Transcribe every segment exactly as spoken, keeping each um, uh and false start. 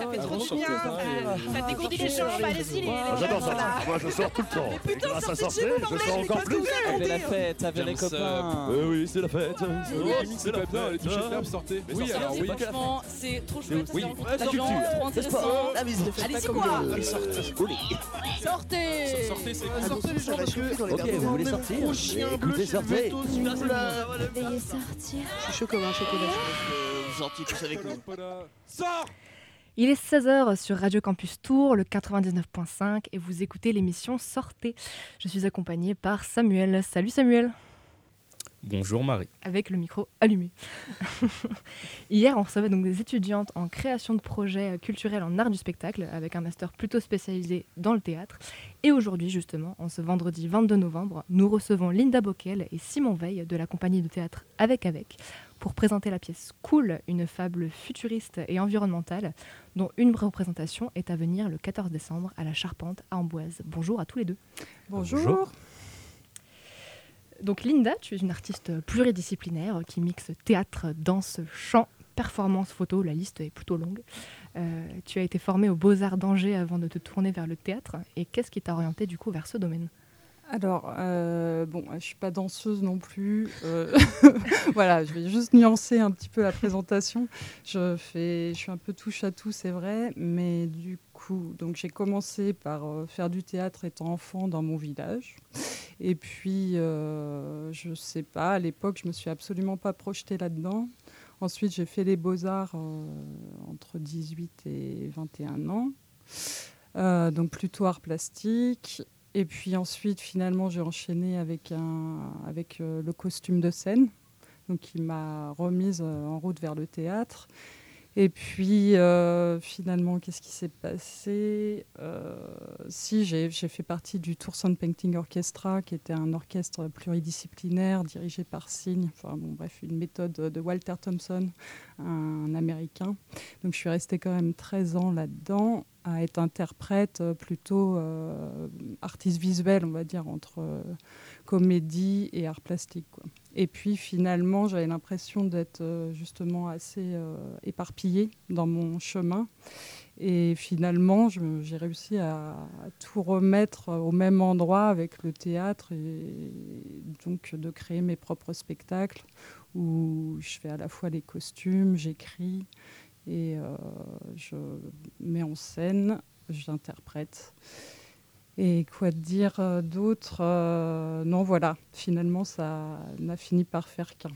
fait Ah, trop bon, du bien. sortez pas, Ça ça dégourdit les jambes, allez-y les Ah, les j'adore jambes, ça. là. Moi, je sors tout le temps. Mais putain, Grâce à sortez de sortir, chez vous, je bordel, sors mais encore qu'est-ce que plus. vous Avec racontez la fête, avec les Comme ça. copains. Oui, oui, c'est la fête. Oui, Oui, c'est pas bien, les toucher de l'herbe, sortez. Mais Oui, sortez, alors c'est oui. pas que la Franchement, c'est trop chouette. Oui, c'est rencontre la des gens, culture, trop n'est-ce intéressant. pas Ah, mais ne faites Allez-y, pas comme quoi. le- Sortez. Olé. Sortez. Sortez, c'est Ah, sortez les gens parce que... Ok, vous voulez sortir Écoutez, sortez. Veuillez sortir. Je suis chaud comme un chocolat. Vous sortiez tous avec nous. Sors. Il est seize heures sur Radio Campus Tours, le quatre-vingt-dix-neuf point cinq, et vous écoutez l'émission Sortez. Je suis accompagnée par Samuel. Salut Samuel. Bonjour Marie. Avec le micro allumé. Hier, on recevait donc des étudiantes en création de projets culturels en art du spectacle, avec un master plutôt spécialisé dans le théâtre. Et aujourd'hui, justement, en ce vendredi vingt-deux novembre, nous recevons Linda Bockel et Simon Veil de la compagnie de théâtre Avec Avec pour présenter la pièce Cool, une fable futuriste et environnementale, dont une représentation est à venir le quatorze décembre à la Charpente à Amboise. Bonjour à tous les deux. Bonjour. Bonjour. Donc Linda, tu es une artiste pluridisciplinaire qui mixe théâtre, danse, chant, performance, photo, la liste est plutôt longue. Euh, tu as été formée aux Beaux-Arts d'Angers avant de te tourner vers le théâtre. Et qu'est-ce qui t'a orientée du coup vers ce domaine ? Alors, euh, bon, je ne suis pas danseuse non plus. Euh, voilà, je vais juste nuancer un petit peu la présentation. Je, fais, je suis un peu touche à tout, c'est vrai, mais du coup, donc j'ai commencé par euh, faire du théâtre étant enfant dans mon village. Et puis, euh, je ne sais pas, à l'époque, je ne me suis absolument pas projetée là-dedans. Ensuite, j'ai fait les Beaux-Arts euh, entre dix-huit et vingt et un ans, euh, donc plutôt art plastique. Et puis ensuite, finalement, j'ai enchaîné avec, un, avec euh, le costume de scène, donc qui m'a remise euh, en route vers le théâtre. Et puis, euh, finalement, qu'est-ce qui s'est passé euh, Si, j'ai, j'ai fait partie du Tour Sound Painting Orchestra, qui était un orchestre pluridisciplinaire dirigé par Signe, enfin bon, bref, une méthode de Walter Thompson, un Américain. Donc, je suis restée quand même treize ans là-dedans, à être interprète plutôt euh, artiste visuel, on va dire, entre euh, comédie et art plastique, quoi. Et puis finalement, j'avais l'impression d'être euh, justement assez euh, éparpillée dans mon chemin. Et finalement, je, j'ai réussi à, à tout remettre au même endroit avec le théâtre et donc de créer mes propres spectacles où je fais à la fois les costumes, j'écris et euh, je mets en scène, j'interprète. Et quoi dire euh, d'autre euh, Non, voilà, finalement, ça n'a fini par faire qu'un.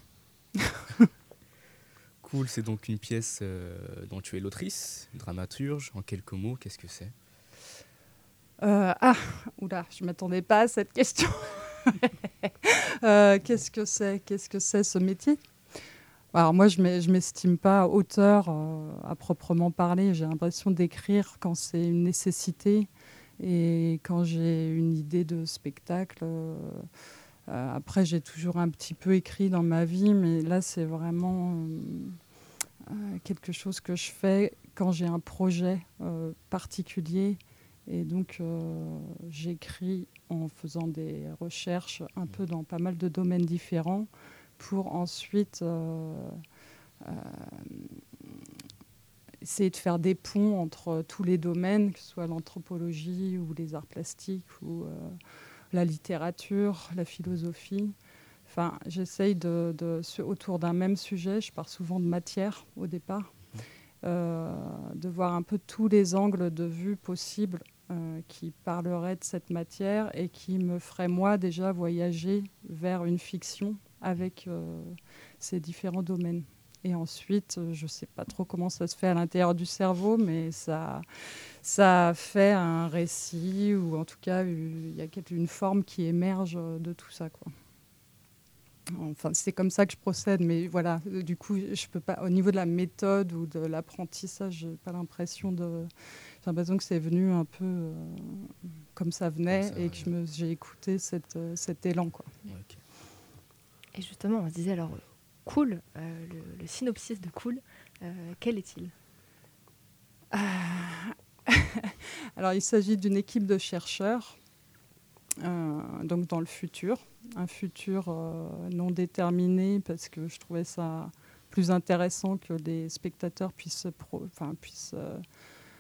Cool, c'est donc une pièce euh, dont tu es l'autrice, dramaturge. En quelques mots, qu'est-ce que c'est ? euh, Ah, oula, je ne m'attendais pas à cette question. euh, qu'est-ce que c'est Qu'est-ce que c'est ce métier ? Alors moi, je ne m'estime pas auteur euh, à proprement parler. J'ai l'impression d'écrire quand c'est une nécessité et quand j'ai une idée de spectacle. Euh, euh, après, j'ai toujours un petit peu écrit dans ma vie, mais là, c'est vraiment euh, euh, quelque chose que je fais quand j'ai un projet euh, particulier. Et donc, euh, j'écris en faisant des recherches un peu dans pas mal de domaines différents, pour ensuite euh, euh, essayer de faire des ponts entre tous les domaines, que ce soit l'anthropologie ou les arts plastiques ou euh, la littérature, la philosophie. Enfin, j'essaye de, de, autour d'un même sujet, je pars souvent de matière au départ, euh, de voir un peu tous les angles de vue possibles euh, qui parleraient de cette matière et qui me feraient, moi, déjà voyager vers une fiction avec euh, ces différents domaines. Et ensuite, euh, je ne sais pas trop comment ça se fait à l'intérieur du cerveau, mais ça, ça fait un récit, ou en tout cas, il y a une forme qui émerge de tout ça, quoi. Enfin, c'est comme ça que je procède, mais voilà, du coup, je peux pas, au niveau de la méthode ou de l'apprentissage, j'ai pas l'impression de... J'ai l'impression que c'est venu un peu euh, comme ça venait, comme ça, et que je me, j'ai écouté cette, euh, cet élan, quoi. Okay. Et justement, on se disait alors, Cool, euh, le, le synopsis de Cool, euh, quel est-il ? euh... Alors, il s'agit d'une équipe de chercheurs, euh, donc dans le futur, un futur euh, non déterminé, parce que je trouvais ça plus intéressant que les spectateurs puissent, pro... enfin, puissent euh,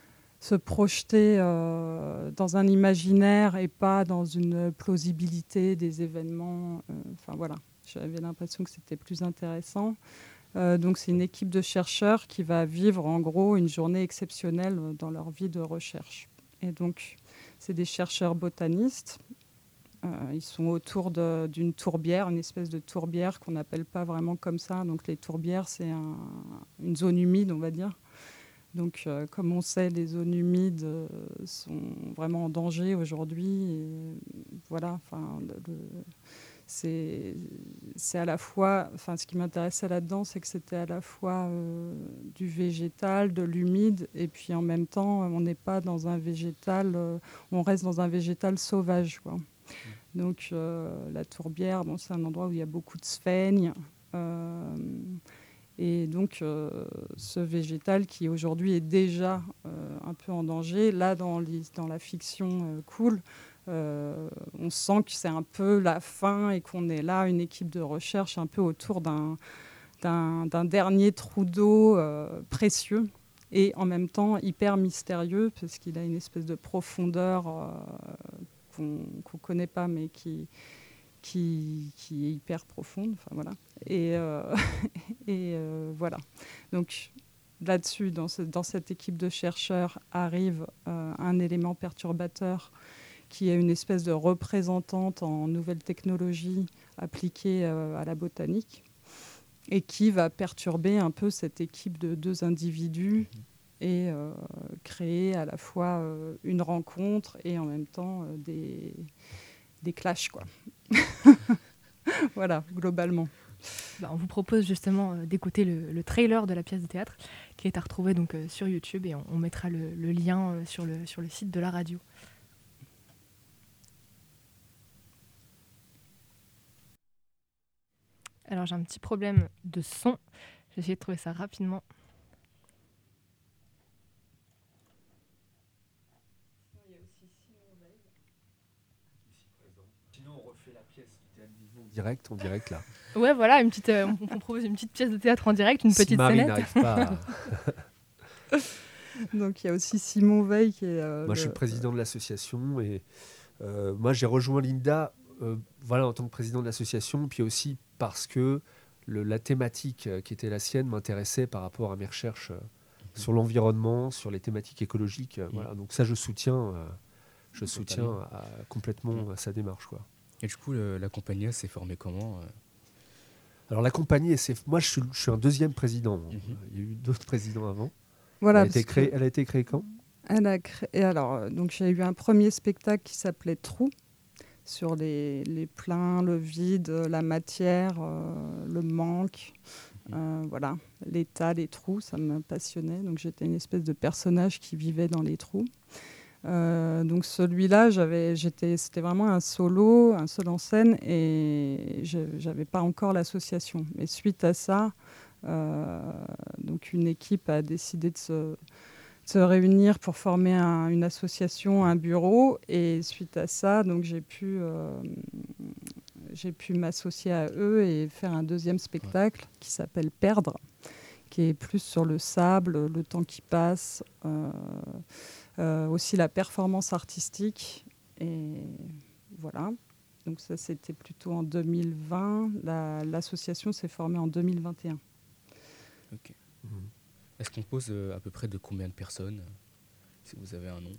se projeter euh, dans un imaginaire et pas dans une plausibilité des événements. Euh, enfin voilà, j'avais l'impression que c'était plus intéressant. Euh, donc c'est une équipe de chercheurs qui va vivre en gros une journée exceptionnelle dans leur vie de recherche. Et donc c'est des chercheurs botanistes. Euh, ils sont autour de, d'une tourbière, une espèce de tourbière qu'on n'appelle pas vraiment comme ça. Donc les tourbières, c'est un, une zone humide, on va dire. Donc euh, comme on sait, les zones humides euh, sont vraiment en danger aujourd'hui. Et voilà, enfin, le, c'est, c'est à la fois, enfin, ce qui m'intéressait là-dedans, c'est que c'était à la fois euh, du végétal, de l'humide, et puis en même temps, on n'est pas dans un végétal, euh, on reste dans un végétal sauvage, quoi. Donc euh, la tourbière, bon, c'est un endroit où il y a beaucoup de sphènes. Euh, et donc euh, ce végétal qui aujourd'hui est déjà euh, un peu en danger, là dans, les, dans la fiction euh, Cool, euh, on sent que c'est un peu la fin et qu'on est là, une équipe de recherche un peu autour d'un, d'un, d'un dernier trou d'eau euh, précieux. Et en même temps hyper mystérieux parce qu'il a une espèce de profondeur euh, qu'on ne connaît pas, mais qui, qui, qui est hyper profonde. Enfin, voilà. Et, euh, et euh, voilà. Donc là-dessus, dans, ce, dans cette équipe de chercheurs, arrive euh, un élément perturbateur qui est une espèce de représentante en nouvelles technologies appliquées euh, à la botanique et qui va perturber un peu cette équipe de deux individus et euh, créer à la fois euh, une rencontre et en même temps euh, des, des clashs, quoi. Voilà, globalement. Bah, on vous propose justement euh, d'écouter le, le trailer de la pièce de théâtre qui est à retrouver donc, euh, sur YouTube et on, on mettra le, le lien euh, sur, le, sur le site de la radio. Alors j'ai un petit problème de son, j'ai essayé de trouver ça rapidement. Sinon on refait la pièce du théâtre vivant direct, en direct là. Ouais voilà, une petite, euh, on, on propose une petite pièce de théâtre en direct, une si petite Marie scénette. n'arrive pas à... Donc il y a aussi Simon Veil qui est... Euh, moi le... je suis le président de l'association et euh, moi j'ai rejoint Linda euh, voilà, en tant que président de l'association, puis aussi parce que le, la thématique euh, qui était la sienne m'intéressait par rapport à mes recherches euh, mmh. sur l'environnement, sur les thématiques écologiques. Euh, mmh. Voilà. Donc ça je soutiens, euh, je soutiens à, complètement mmh. à sa démarche, quoi. Et du coup le, la compagnie s'est formée comment euh Alors la compagnie, c'est... moi je suis, je suis un deuxième président. Mmh. Il y a eu d'autres présidents avant. Voilà, elle, a été créée, elle a été créée quand ? Elle a créé, alors, donc, j'ai eu un premier spectacle qui s'appelait Trou, sur les, les pleins, le vide, la matière, euh, le manque, euh, voilà, l'état, les trous, ça me passionnait. Donc j'étais une espèce de personnage qui vivait dans les trous. Euh, donc celui-là, j'avais, j'étais, c'était vraiment un solo, un seul en scène, et je n'avais pas encore l'association. Mais suite à ça, euh, donc une équipe a décidé de se... se réunir pour former un, une association, un bureau. Et suite à ça, donc, j'ai pu, euh, j'ai pu m'associer à eux et faire un deuxième spectacle qui s'appelle Perdre, qui est plus sur le sable, le temps qui passe, euh, euh, aussi la performance artistique. Et voilà. Donc ça, c'était plutôt en deux mille vingt. La, l'association s'est formée en deux mille vingt et un. Ok. Mmh. Est-ce qu'on pose euh, à peu près de combien de personnes, euh, si vous avez un nom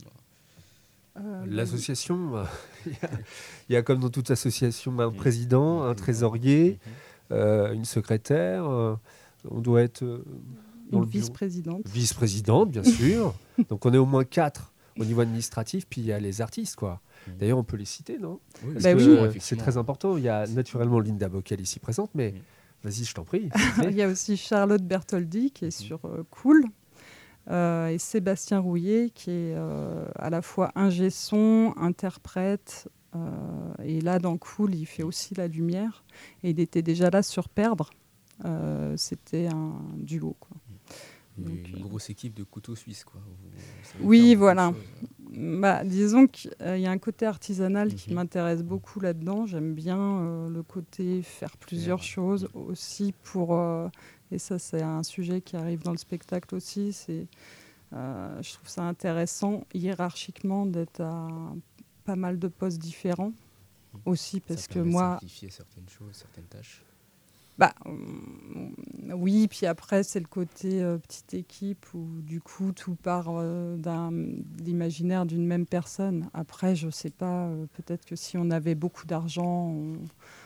euh, L'association, il euh, y, y a comme dans toute association un mmh. président, un trésorier, mmh. euh, une secrétaire. Euh, on doit être euh, dans une le vice-présidente. Vice-présidente, bien sûr. Donc on est au moins quatre au niveau administratif. Puis il y a les artistes, quoi. Mmh. D'ailleurs, on peut les citer, non ? Oui, Parce bah que oui. c'est très important. Il y a naturellement Linda Bockel ici présente, mais mmh. vas-y, je t'en prie. Il y a aussi Charlotte Bertoldi qui est sur euh, Cool euh, et Sébastien Rouillet qui est euh, à la fois ingé son, interprète euh, et là dans Cool il fait aussi la lumière et il était déjà là sur Perdre. Euh, c'était un duo, quoi. Une, Donc, une euh... grosse équipe de couteaux suisses, quoi. Vous, oui, voilà. Bah, disons qu'il euh, y a un côté artisanal mm-hmm. qui m'intéresse beaucoup là-dedans. J'aime bien euh, le côté faire plusieurs yeah. choses aussi pour... Euh, et ça, c'est un sujet qui arrive dans le spectacle aussi. C'est Euh, je trouve ça intéressant hiérarchiquement d'être à pas mal de postes différents aussi parce Ça que permet de moi, simplifier certaines choses, certaines tâches. bah euh, oui, puis après c'est le côté euh, petite équipe où du coup tout part euh, d'un de l'imaginaire d'une même personne. Après, je sais pas, euh, peut-être que si on avait beaucoup d'argent, on...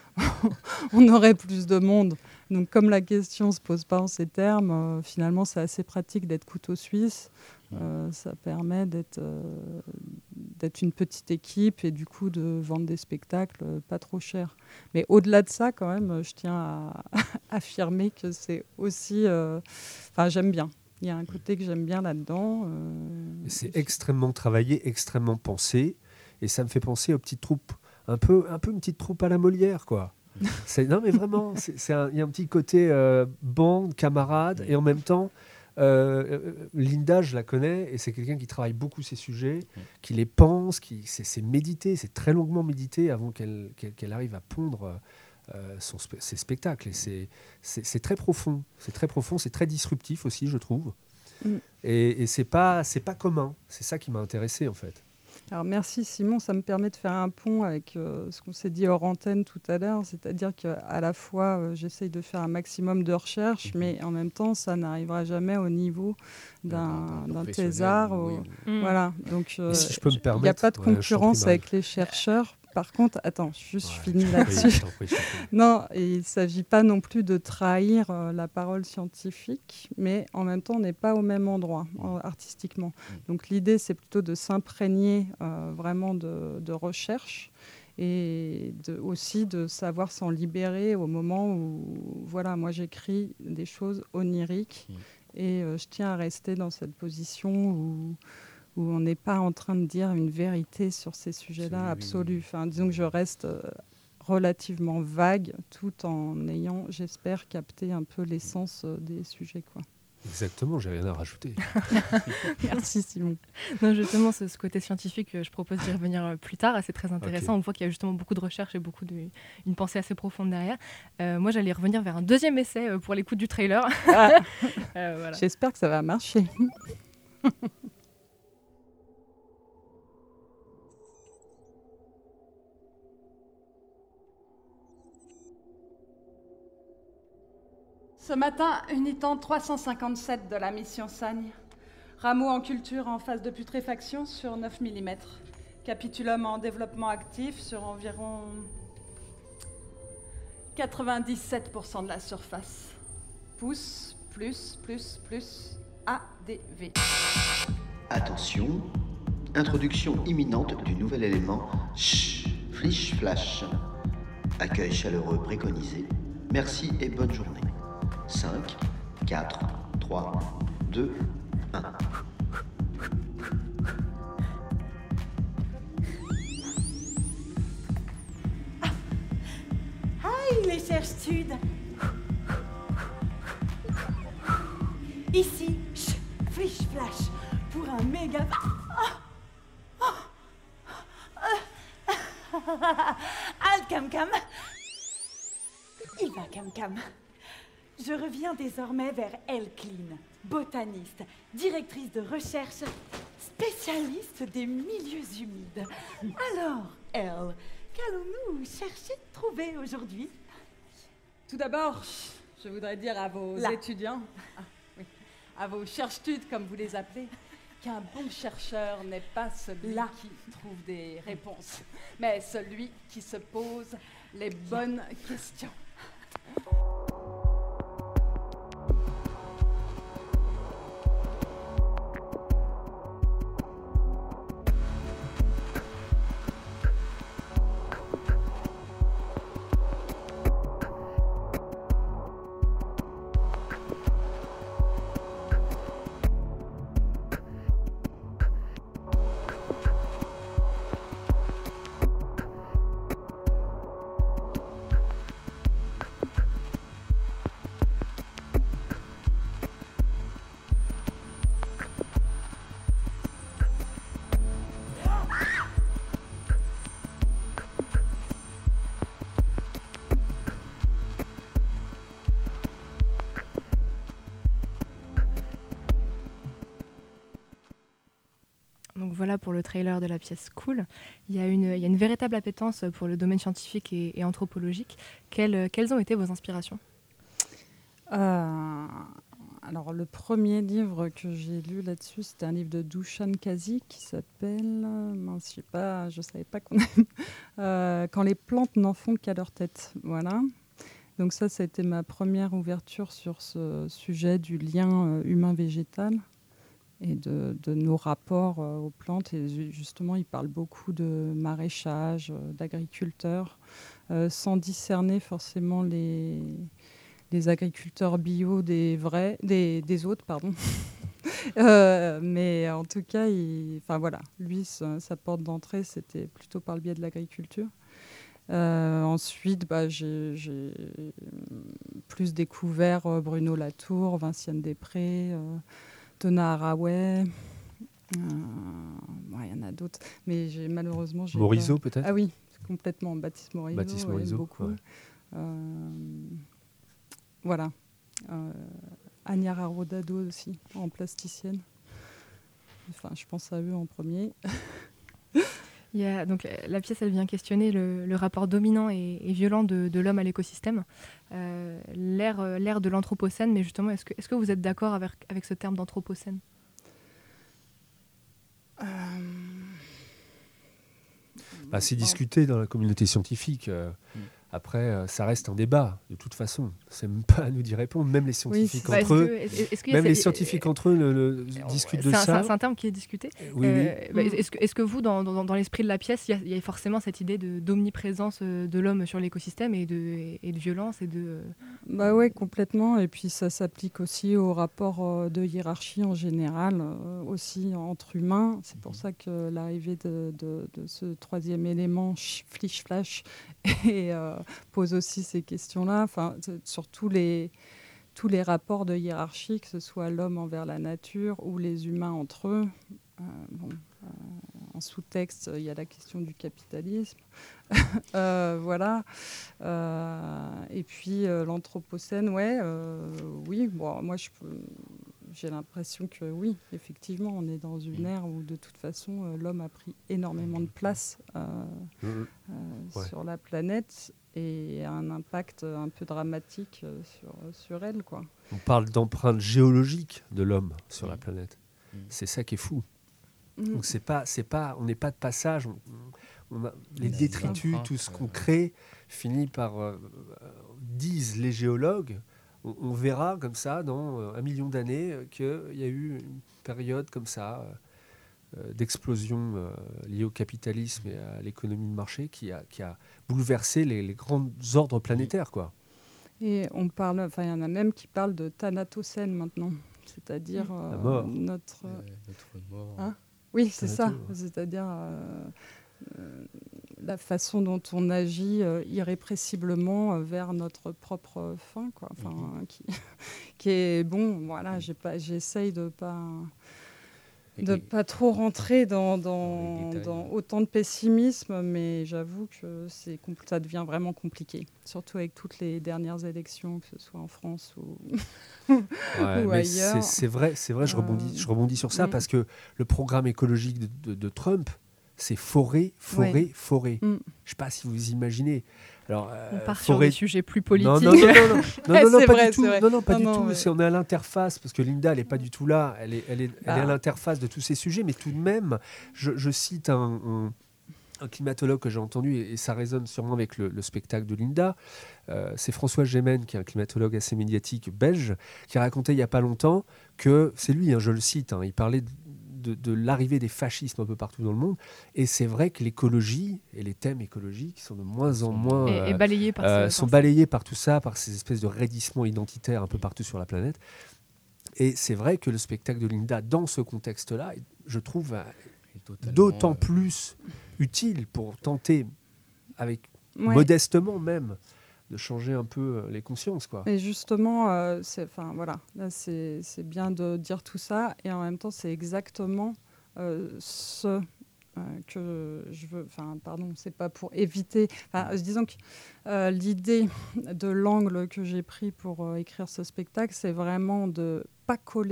on aurait plus de monde. Donc comme la question se pose pas en ces termes, euh, finalement c'est assez pratique d'être couteau suisse. Euh, ça permet d'être euh, d'être une petite équipe et du coup de vendre des spectacles euh, pas trop chers. Mais au-delà de ça, quand même, je tiens à affirmer que c'est aussi... Enfin, euh, j'aime bien. Il y a un côté que j'aime bien là-dedans. Euh, c'est extrêmement travaillé, extrêmement pensé. Et ça me fait penser aux petites troupes. Un peu, un peu une petite troupe à la Molière, quoi. C'est, non, mais vraiment, il y a un petit côté euh, bande, camarade, et en même temps, euh, Linda, je la connais, et c'est quelqu'un qui travaille beaucoup ces sujets, qui les pense, qui, c'est, c'est médité, c'est très longuement médité avant qu'elle, qu'elle, qu'elle arrive à pondre euh, son, ses spectacles. Et c'est, c'est, c'est très profond, c'est très profond, c'est très disruptif aussi, je trouve. Mm. Et, et c'est pas, c'est pas commun, c'est ça qui m'a intéressé, en fait. Alors merci Simon, ça me permet de faire un pont avec euh, ce qu'on s'est dit hors antenne tout à l'heure, c'est-à-dire qu'à la fois euh, j'essaye de faire un maximum de recherche, mais en même temps ça n'arrivera jamais au niveau d'un, d'un thésard. Oui, ou... oui. Voilà, donc euh, si je peux me il permettre, n'y a pas de ouais, concurrence avec les chercheurs. Par contre, attends, juste ouais, je finis là-dessus. Prie, prie, non, et il ne s'agit pas non plus de trahir euh, la parole scientifique, mais en même temps, on n'est pas au même endroit euh, artistiquement. Donc l'idée, c'est plutôt de s'imprégner euh, vraiment de, de recherche et de, aussi de savoir s'en libérer au moment où, voilà, moi j'écris des choses oniriques mmh. et euh, je tiens à rester dans cette position où... où on n'est pas en train de dire une vérité sur ces sujets-là oui, absolue. Oui. Enfin, disons que je reste euh, relativement vague, tout en ayant, j'espère, capté un peu l'essence euh, des sujets, quoi. Exactement, j'ai rien à rajouter. Merci Simon. Non, justement, ce, ce côté scientifique, je propose d'y revenir plus tard. C'est très intéressant. Okay. On voit qu'il y a justement beaucoup de recherche et beaucoup de, une pensée assez profonde derrière. Euh, moi, j'allais revenir vers un deuxième essai pour l'écoute du trailer. Ah. euh, voilà. J'espère que ça va marcher. Ce matin, unitant trois cent cinquante-sept de la mission Sagne. Rameau en culture en phase de putréfaction sur neuf millimètres. Capitulum en développement actif sur environ quatre-vingt-dix-sept pour cent de la surface. Pouce, plus, plus, plus, A D V. Attention, introduction imminente du nouvel élément Ch, Flish Flash. Accueil chaleureux préconisé. Merci et bonne journée. cinq, quatre, trois, deux, un. Ah. Hi les chers studs. Ici, ch, flish flash, pour un méga... Oh. Oh. Al Cam Cam. Il va Cam Cam. Je reviens désormais vers Elle Clean, botaniste, directrice de recherche, spécialiste des milieux humides. Alors, Elle, qu'allons-nous chercher de trouver aujourd'hui? Tout d'abord, je voudrais dire à vos Là. étudiants, ah, oui, à vos cherchetudes comme vous les appelez, qu'un bon chercheur n'est pas celui Là. qui trouve des réponses, mais celui qui se pose les bonnes questions. voilà pour le trailer de la pièce Cool. Il y a une, il y a une véritable appétence pour le domaine scientifique et, et anthropologique. Quelles, quelles ont été vos inspirations ? Euh, alors, le premier livre que j'ai lu là-dessus, c'était un livre de Dushan Kazi qui s'appelle, euh, mince, je sais pas, je savais pas qu'on aime, euh, Quand les plantes n'en font qu'à leur tête. Voilà. Donc ça, ça a été ma première ouverture sur ce sujet du lien euh, humain-végétal et de, de nos rapports euh, aux plantes. Et justement, il parle beaucoup de maraîchage, euh, d'agriculteurs, euh, sans discerner forcément les, les agriculteurs bio des vrais, des, des autres, pardon. euh, mais en tout cas, il, enfin voilà, lui, sa, sa porte d'entrée, c'était plutôt par le biais de l'agriculture. Euh, ensuite, bah, j'ai, j'ai plus découvert euh, Bruno Latour, Vinciane Després, euh, Donna Haraway. Il euh, ouais, y en a d'autres. Mais j'ai, malheureusement... J'ai Morisot, pas... peut-être ? Ah oui, complètement. Baptiste Morisot. Baptiste Morisot, beaucoup. ouais. Euh, voilà. Euh, Agnara Rodado aussi, en plasticienne. Enfin, je pense à eux en premier. Il y a, donc, la pièce, elle vient questionner le, le rapport dominant et, et violent de, de l'homme à l'écosystème, euh, l'ère, l'ère de l'anthropocène. Mais justement, est-ce que, est-ce que vous êtes d'accord avec, avec ce terme d'anthropocène ? euh... bah, C'est discuté dans la communauté scientifique. Euh, mm. Après, euh, ça reste un débat, de toute façon. C'est même pas à nous d'y répondre. Même les scientifiques oui, entre bah, eux, est-ce que, est-ce que même les c'est, scientifiques euh, entre eux le, le, euh, discutent de un, ça. C'est un terme qui est discuté. Oui, euh, oui. Bah, est-ce, que, est-ce que vous, dans, dans, dans l'esprit de la pièce, il y, y a forcément cette idée de, d'omniprésence de l'homme sur l'écosystème et de, et de violence et de... Bah ouais, complètement. Et puis ça s'applique aussi au rapport de hiérarchie en général, euh, aussi entre humains. C'est pour ça que l'arrivée de, de, de ce troisième élément, flish-flash, et, euh, pose aussi ces questions-là, enfin, sur tous les, tous les rapports de hiérarchie, que ce soit l'homme envers la nature ou les humains entre eux. Euh, bon, euh, en sous-texte, il y a la question du capitalisme. euh, voilà. Euh, et puis euh, l'anthropocène, ouais, euh, oui, bon, moi je peux... J'ai l'impression que oui, effectivement, on est dans une ère où de toute façon euh, l'homme a pris énormément de place euh, mmh. euh, ouais. sur la planète et a un impact un peu dramatique euh, sur, sur elle, quoi. On parle d'empreinte géologique de l'homme sur mmh. la planète. Mmh. C'est ça qui est fou. Mmh. Donc c'est pas, c'est pas, on n'est pas de passage. On, on a, les détritus, tout ce qu'on crée, finit par, euh, disent les géologues, On, on verra comme ça, dans euh, un million d'années, euh, qu'il y a eu une période comme ça euh, d'explosion euh, liée au capitalisme et à l'économie de marché qui a, qui a bouleversé les, les grands ordres planétaires, quoi. Et on parle, enfin, il y en a même qui parlent de thanatocène maintenant, c'est-à-dire euh, la mort. notre, euh, notre mort. Hein oui, c'est Thanato, ça. ouais. C'est-à-dire euh, euh, la façon dont on agit euh, irrépressiblement euh, vers notre propre fin, quoi. Enfin, mm-hmm. qui, qui est bon. Voilà, j'ai pas, j'essaye de pas de et pas trop rentrer dans, dans, dans, dans autant de pessimisme, mais j'avoue que c'est compl- ça devient vraiment compliqué, surtout avec toutes les dernières élections, que ce soit en France ou, ouais, ou mais ailleurs. C'est, c'est vrai, c'est vrai. Je rebondis, je rebondis sur ça oui. parce que le programme écologique de, de, de Trump, c'est forêt, forêt, ouais. forêt. Mm. Je ne sais pas si vous imaginez. Alors, euh, on part forêt... sur des sujets plus politiques. Non, non, non, non, non, non, non, non pas vrai, du tout. Non, non, pas non, du non, tout. ouais. C'est, on est à l'interface parce que Linda, elle n'est pas du tout là. Elle est, elle est, bah. elle est à l'interface de tous ces sujets, mais tout de même, je, je cite un, un, un climatologue que j'ai entendu et, et ça résonne sûrement avec le, le spectacle de Linda. Euh, c'est François Gémen, qui est un climatologue assez médiatique belge, qui a raconté il n'y a pas longtemps que c'est lui, hein, je le cite. Hein, il parlait de De, de l'arrivée des fascismes un peu partout dans le monde. Et c'est vrai que l'écologie et les thèmes écologiques sont de moins en moins... Et, euh, et balayés par euh, ce, sont par balayés par tout ça, par ces espèces de raidissements identitaires un peu partout sur la planète. Et c'est vrai que le spectacle de Linda, dans ce contexte-là, je trouve euh, d'autant euh... plus utile pour tenter, avec ouais. modestement même, de changer un peu les consciences, quoi. Et justement, euh, c'est, enfin voilà, là c'est, c'est bien de dire tout ça, et en même temps c'est exactement euh, ce euh, que je veux. Enfin, pardon, c'est pas pour éviter. Enfin, disons que euh, l'idée de l'angle que j'ai pris pour euh, écrire ce spectacle, c'est vraiment de pas coller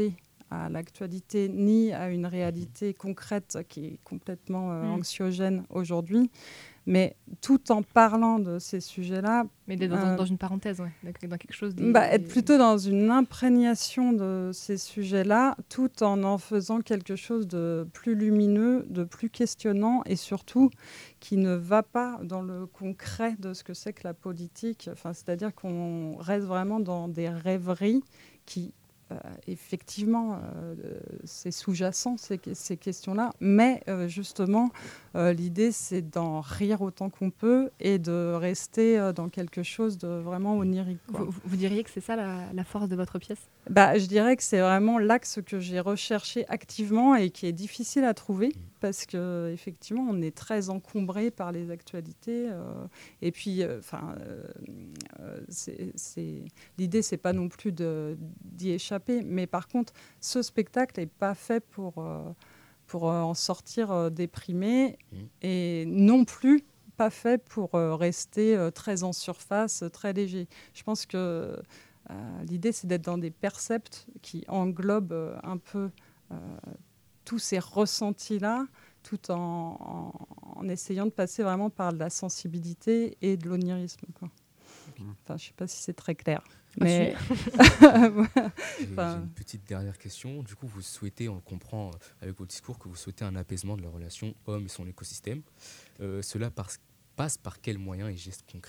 à l'actualité ni à une réalité concrète qui est complètement euh, Mm. anxiogène aujourd'hui, mais tout en parlant de ces sujets-là. Mais d'être dans, euh, dans une parenthèse, ouais, dans dans quelque chose. Des, bah, être plutôt dans une imprégnation de ces sujets-là, tout en en faisant quelque chose de plus lumineux, de plus questionnant et surtout qui ne va pas dans le concret de ce que c'est que la politique. Enfin, c'est-à-dire qu'on reste vraiment dans des rêveries qui, euh, effectivement, euh, c'est sous-jacent ces, ces questions-là, mais euh, justement, euh, l'idée c'est d'en rire autant qu'on peut et de rester euh, dans quelque chose de vraiment onirique, quoi. Vous, vous diriez que c'est ça la, la force de votre pièce? Bah, je dirais que c'est vraiment l'axe que j'ai recherché activement et qui est difficile à trouver parce que effectivement on est très encombré par les actualités euh, et puis enfin euh, euh, c'est, c'est... l'idée c'est pas non plus de, d'y échapper, mais par contre ce spectacle est pas fait pour euh, pour euh, en sortir euh, déprimé mmh. et non plus pas fait pour euh, rester euh, très en surface, très léger. Je pense que Euh, l'idée, c'est d'être dans des percepts qui englobent euh, un peu euh, tous ces ressentis-là, tout en, en, en essayant de passer vraiment par de la sensibilité et de l'onirisme, quoi. Okay. Enfin, je ne sais pas si c'est très clair. Mais... J'ai une petite dernière question. Du coup, vous souhaitez, on le comprend avec votre discours, que vous souhaitez un apaisement de la relation homme et son écosystème. Euh, cela par, passe par quels moyens et gestes concrets ?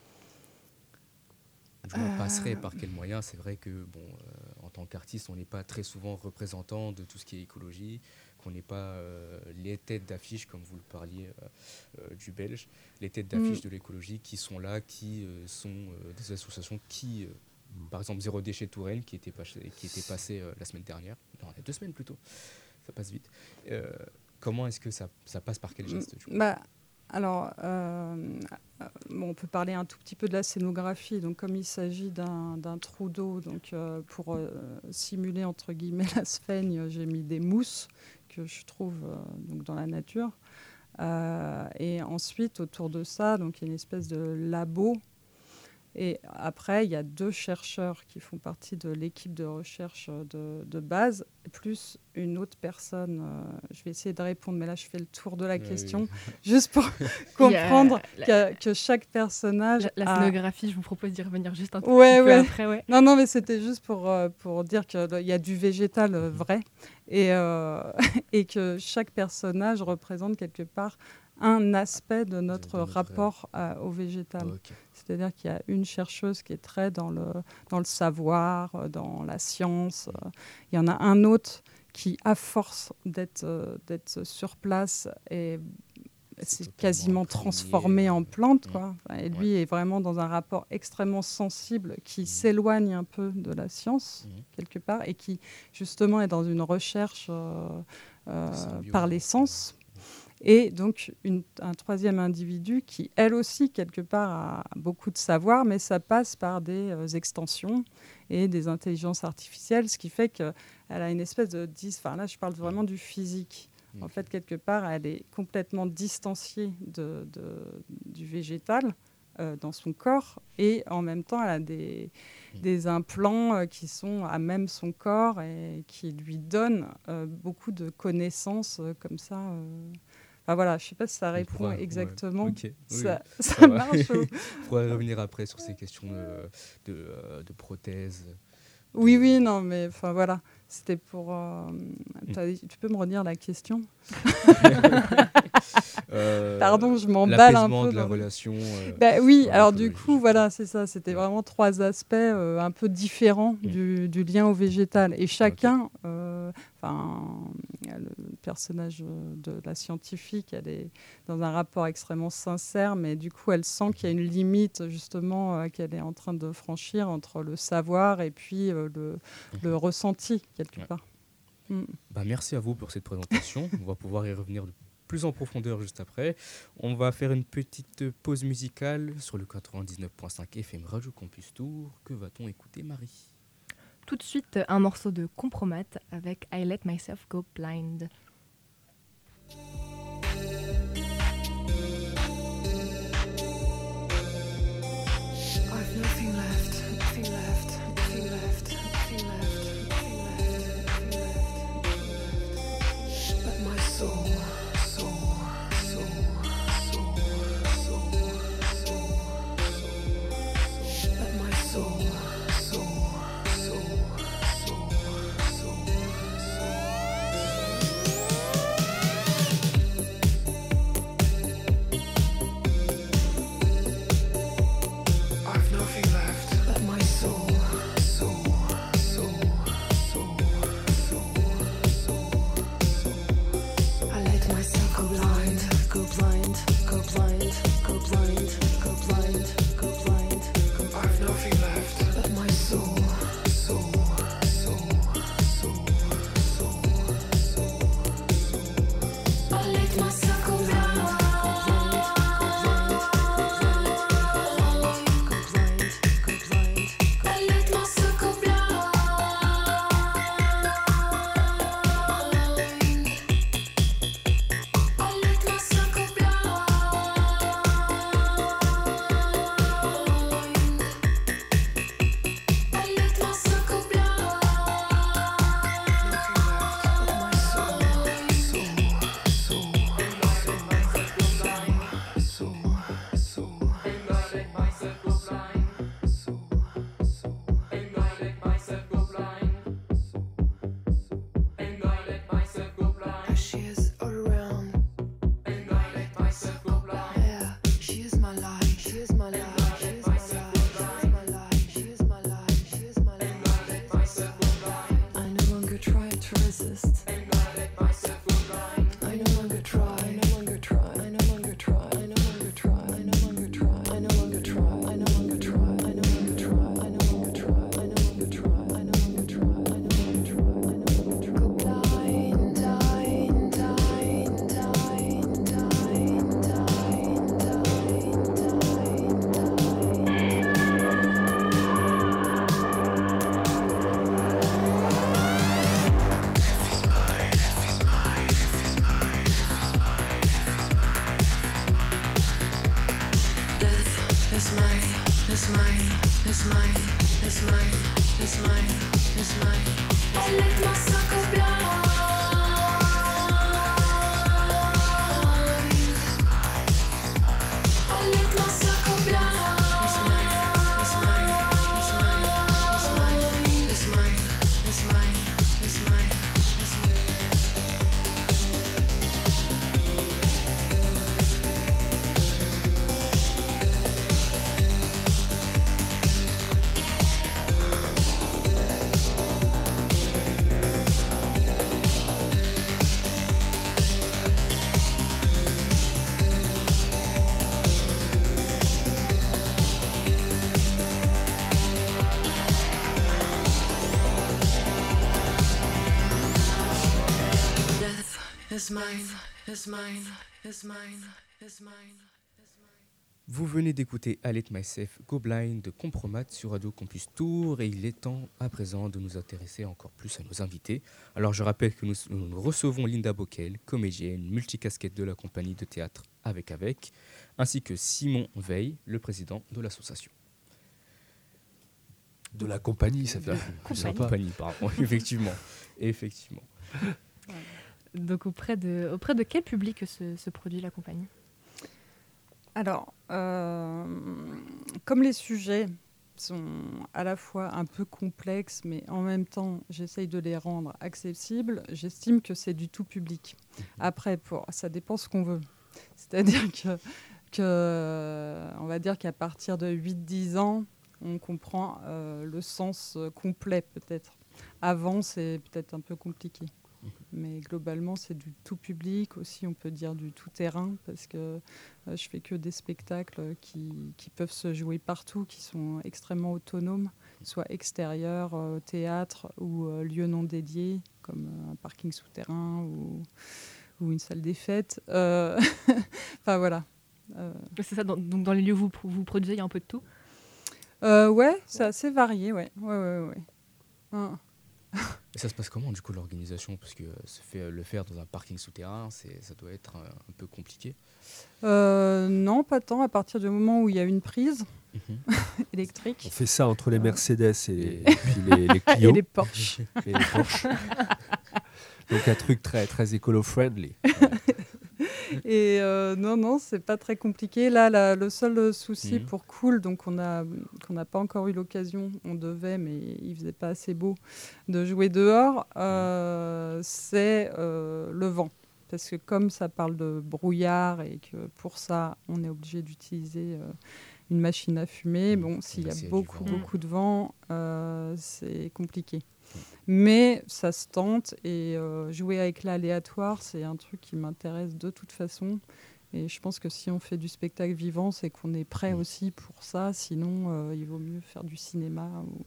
Du moins, passerait par quels moyens? C'est vrai que, bon, euh, en tant qu'artiste, on n'est pas très souvent représentant de tout ce qui est écologie, qu'on n'est pas euh, les têtes d'affiche, comme vous le parliez euh, euh, du belge, les têtes d'affiche mm. de l'écologie qui sont là, qui euh, sont euh, des associations qui, euh, mm. par exemple, Zéro Déchet Touraine, qui était, pas, qui était passé euh, la semaine dernière, non, il y a deux semaines plutôt, ça passe vite. Euh, comment est-ce que ça, ça passe par quel geste du coup? Bah. Alors, euh, bon, on peut parler un tout petit peu de la scénographie. Donc, comme il s'agit d'un, d'un trou d'eau, donc euh, pour euh, simuler entre guillemets la sphaigne, j'ai mis des mousses que je trouve euh, donc dans la nature. Euh, et ensuite, autour de ça, donc il y a une espèce de labo. Et après, il y a deux chercheurs qui font partie de l'équipe de recherche de, de base, plus une autre personne. Euh, je vais essayer de répondre, mais là, je fais le tour de la oui, question, oui. juste pour comprendre a, que, que chaque personnage... La, la a... scénographie, je vous propose d'y revenir juste un tout ouais, petit ouais. peu après. Ouais. Non, non, mais c'était juste pour, euh, pour dire qu'il y a du végétal euh, vrai et, euh, et que chaque personnage représente quelque part un aspect de notre, de notre rapport à, au végétal. Oh, okay. C'est-à-dire qu'il y a une chercheuse qui est très dans le, dans le savoir, dans la science. Mmh. Il y en a un autre qui, à force d'être, euh, d'être sur place, est, c'est c'est quasiment transformé en plante. Mmh. Quoi. Et lui ouais. est vraiment dans un rapport extrêmement sensible qui mmh. s'éloigne un peu de la science, mmh. quelque part, et qui, justement, est dans une recherche euh, euh, par les sens. Et donc, une, un troisième individu qui, elle aussi, quelque part, a beaucoup de savoir, mais ça passe par des euh, extensions et des intelligences artificielles, ce qui fait qu'elle a une espèce de... Dis- enfin, là, je parle vraiment du physique. En fait, quelque part, elle est complètement distanciée de, de, du végétal euh, dans son corps, et en même temps, elle a des, des implants euh, qui sont à même son corps et qui lui donnent euh, beaucoup de connaissances euh, comme ça... Euh, Enfin, voilà, je ne sais pas si ça répond pourra, exactement. Ouais. Okay. Ça, oui, ça marche. On pourrait revenir après sur ces questions de, de, de prothèses. De... Oui, oui, non, mais enfin voilà, c'était pour... Euh, mm. Tu peux me redire la question? euh, Pardon, je m'emballe un peu. De la relation. Euh, bah, oui, alors du coup, voilà, c'est ça. C'était vraiment trois aspects euh, un peu différents mm. du, du lien au végétal. Et chacun, okay. euh, le personnage de la scientifique, elle est dans un rapport extrêmement sincère, mais du coup, elle sent qu'il y a une limite, justement, euh, qu'elle est en train de franchir entre le savoir et puis euh, le, le ressenti, quelque ouais. part. Mm. Bah, merci à vous pour cette présentation. On va pouvoir y revenir de plus en profondeur juste après. On va faire une petite pause musicale sur le quatre-vingt-dix-neuf virgule cinq F M Radio Campus Tour. Que va-t-on écouter, Marie? Tout de suite, un morceau de Compromat avec I Let Myself Go Blind. I've nothing left, nothing left, nothing left, nothing left, nothing left, nothing left. it's mine, it's mine, it's mine, it's mine. Elle est ma sac au blanc. Elle est ma sac au blanc. It's mine, it's mine, it's mine, it's mine, it's mine, it's mine, it's mine, it's mine. It's mine, it's mine, it's mine, it's mine. Vous venez d'écouter I Let Myself Go Blind de Compromat sur Radio Campus Tours et il est temps à présent de nous intéresser encore plus à nos invités. Alors je rappelle que nous, nous recevons Linda Bockel, comédienne, multicasquette de la compagnie de théâtre Avec Avec, ainsi que Simon Veil, le président de l'association. De la compagnie, ça fait plus sympa. Compagnie, pardon, effectivement, effectivement. Donc auprès de, auprès de quel public se, se produit la compagnie ? Alors, euh, comme les sujets sont à la fois un peu complexes, mais en même temps, j'essaye de les rendre accessibles, j'estime que c'est du tout public. Après, pour, ça dépend ce qu'on veut. C'est-à-dire que, que, on va dire qu'à partir de huit dix ans, on comprend euh, le sens complet peut-être. Avant, c'est peut-être un peu compliqué. Mais globalement, c'est du tout public, aussi on peut dire du tout terrain, parce que euh, je fais que des spectacles qui, qui peuvent se jouer partout, qui sont extrêmement autonomes, soit extérieurs, euh, théâtre ou euh, lieux non dédiés, comme euh, un parking souterrain ou, ou une salle des fêtes. Euh enfin voilà. Euh... C'est ça, dans, donc dans les lieux où vous, vous produisez, il y a un peu de tout euh, Ouais, c'est assez varié, ouais. ouais, ouais, ouais. Ah. Et ça se passe comment du coup l'organisation ? Parce que se fait, le faire dans un parking souterrain, c'est, ça doit être un, un peu compliqué. Euh, non, pas tant. À partir du moment où il y a une prise mm-hmm. électrique. On fait ça entre les Mercedes et, et puis les, les Clio. Et les Porsche. Et les Porsche. Donc un truc très, très écolo-friendly. Et euh, non, non, c'est pas très compliqué. Là, la, le seul souci mmh. pour Cool, donc on a, qu'on n'a pas encore eu l'occasion, on devait, mais il faisait pas assez beau, de jouer dehors, euh, c'est euh, le vent. Parce que comme ça parle de brouillard et que pour ça, on est obligé d'utiliser euh, une machine à fumer, bon, s'il y a beaucoup, beaucoup de vent, euh, c'est compliqué. Mais ça se tente et euh, jouer avec l'aléatoire, c'est un truc qui m'intéresse de toute façon. Et je pense que si on fait du spectacle vivant, c'est qu'on est prêt aussi pour ça. Sinon, euh, il vaut mieux faire du cinéma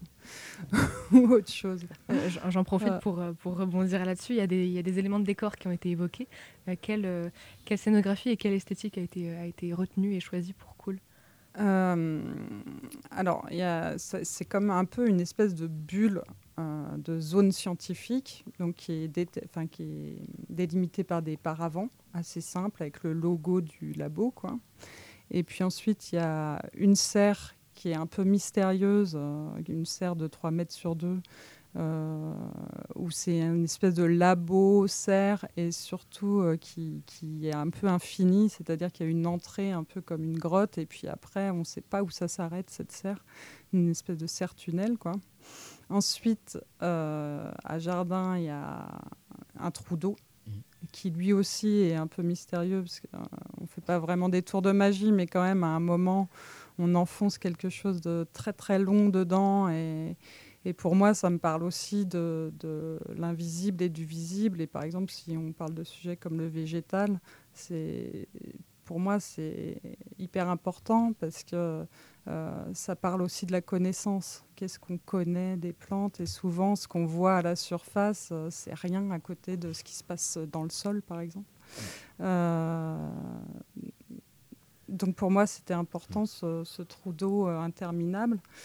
ou, ou autre chose. Euh, j'en profite euh. pour, pour rebondir là-dessus. Il y a des, il y a des éléments de décor qui ont été évoqués. Euh, quelle, euh, quelle scénographie et quelle esthétique a été, a été retenue et choisie pour Cool ? Euh, alors, y a, c'est comme un peu une espèce de bulle euh, de zone scientifique, donc qui est, dé, enfin, qui est délimitée par des paravents assez simples avec le logo du labo, quoi. Et puis ensuite, il y a une serre qui est un peu mystérieuse, euh, une serre de trois mètres sur deux, Euh, où c'est une espèce de labo serre et surtout euh, qui, qui est un peu infini, c'est-à-dire qu'il y a une entrée un peu comme une grotte et puis après on ne sait pas où ça s'arrête cette serre, une espèce de serre-tunnel, quoi. Ensuite, euh, à Jardin, il y a un trou d'eau qui lui aussi est un peu mystérieux parce qu'on euh, ne fait pas vraiment des tours de magie, mais quand même à un moment on enfonce quelque chose de très très long dedans et Et pour moi, ça me parle aussi de, de l'invisible et du visible. Et par exemple, si on parle de sujets comme le végétal, c'est, pour moi, c'est hyper important parce que euh, ça parle aussi de la connaissance. Qu'est-ce qu'on connaît des plantes ? Et souvent, ce qu'on voit à la surface, euh, c'est rien à côté de ce qui se passe dans le sol, par exemple. Euh, donc pour moi, c'était important, ce, ce trou d'eau euh, interminable.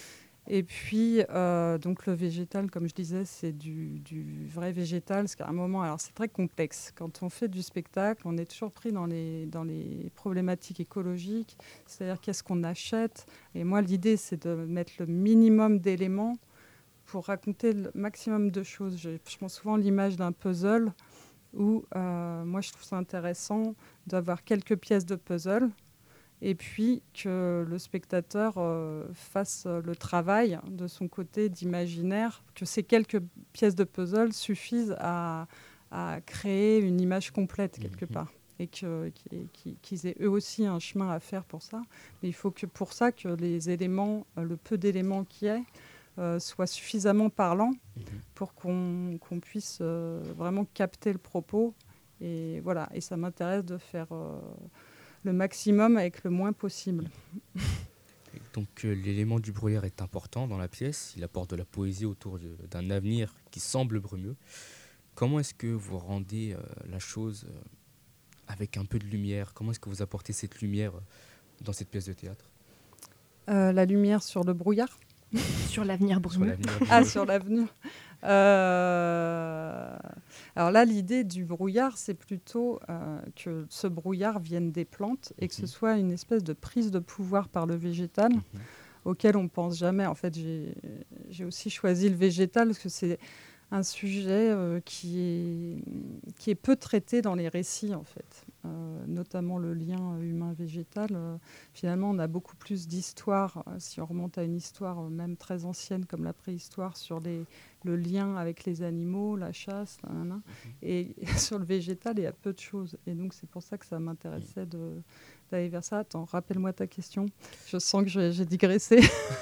Et puis, euh, donc le végétal, comme je disais, c'est du, du vrai végétal. Parce qu'à un moment, alors c'est très complexe. Quand on fait du spectacle, on est toujours pris dans les, dans les problématiques écologiques. C'est-à-dire qu'est-ce qu'on achète. Et moi, l'idée, c'est de mettre le minimum d'éléments pour raconter le maximum de choses. Je, je prends souvent l'image d'un puzzle où euh, moi, je trouve ça intéressant d'avoir quelques pièces de puzzle et puis que le spectateur euh, fasse le travail de son côté d'imaginaire, que ces quelques pièces de puzzle suffisent à, à créer une image complète quelque Mhm. part. Et que, qu'ils, qu'ils aient eux aussi un chemin à faire pour ça. Mais il faut que pour ça que les éléments, euh, le peu d'éléments qu'il y ait, euh, soient suffisamment parlants Mhm. pour qu'on, qu'on puisse euh, vraiment capter le propos. Et voilà, et ça m'intéresse de faire euh, le maximum avec le moins possible. Et donc euh, l'élément du brouillard est important dans la pièce, il apporte de la poésie autour de- d'un avenir qui semble brumeux. Comment est-ce que vous rendez euh, la chose euh, avec un peu de lumière? Comment est-ce que vous apportez cette lumière euh, dans cette pièce de théâtre? Euh, la lumière sur le brouillard. Sur l'avenir Sur brumeux. l'avenir Ah, brumeux. sur l'avenir. Euh, Alors là, l'idée du brouillard, c'est plutôt euh, que ce brouillard vienne des plantes et que ce Mhm. soit une espèce de prise de pouvoir par le végétal Mhm. auquel on ne pense jamais. En fait, j'ai j'ai aussi choisi le végétal parce que c'est un sujet euh, qui, est, qui est peu traité dans les récits, en fait. Euh, notamment le lien humain-végétal. Euh, finalement, on a beaucoup plus d'histoires, euh, si on remonte à une histoire euh, même très ancienne comme la préhistoire, sur les, le lien avec les animaux, la chasse, nanana. Et sur le végétal, il y a peu de choses. Et donc, c'est pour ça que ça m'intéressait de, d'aller vers ça. Attends, rappelle-moi ta question. Je sens que j'ai, j'ai digressé.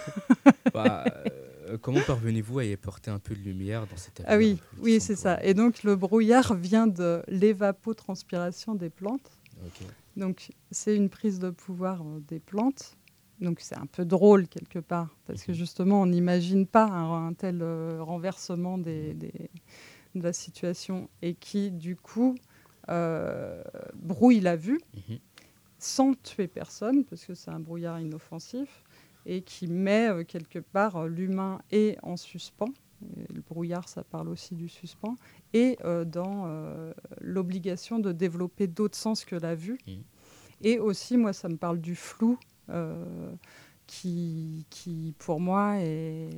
Bah, euh, comment parvenez-vous à y apporter un peu de lumière dans cet avenir Ah oui, un peu qui oui, semble c'est ça. brumeux? Et donc, le brouillard vient de l'évapotranspiration des plantes. Ok. Donc, c'est une prise de pouvoir euh, des plantes. Donc, c'est un peu drôle quelque part, parce que Mhm. justement, on n'imagine pas un, un tel euh, renversement des, des- de la situation et qui, du coup, euh, brouille la vue Mhm. sans tuer personne, parce que c'est un brouillard inoffensif, et qui met euh, quelque part euh, l'humain et en suspens. Et le brouillard, ça parle aussi du suspens, et euh, dans euh, l'obligation de développer d'autres sens que la vue. Mhm. Et aussi, moi, ça me parle du flou, euh, qui, qui, pour moi, est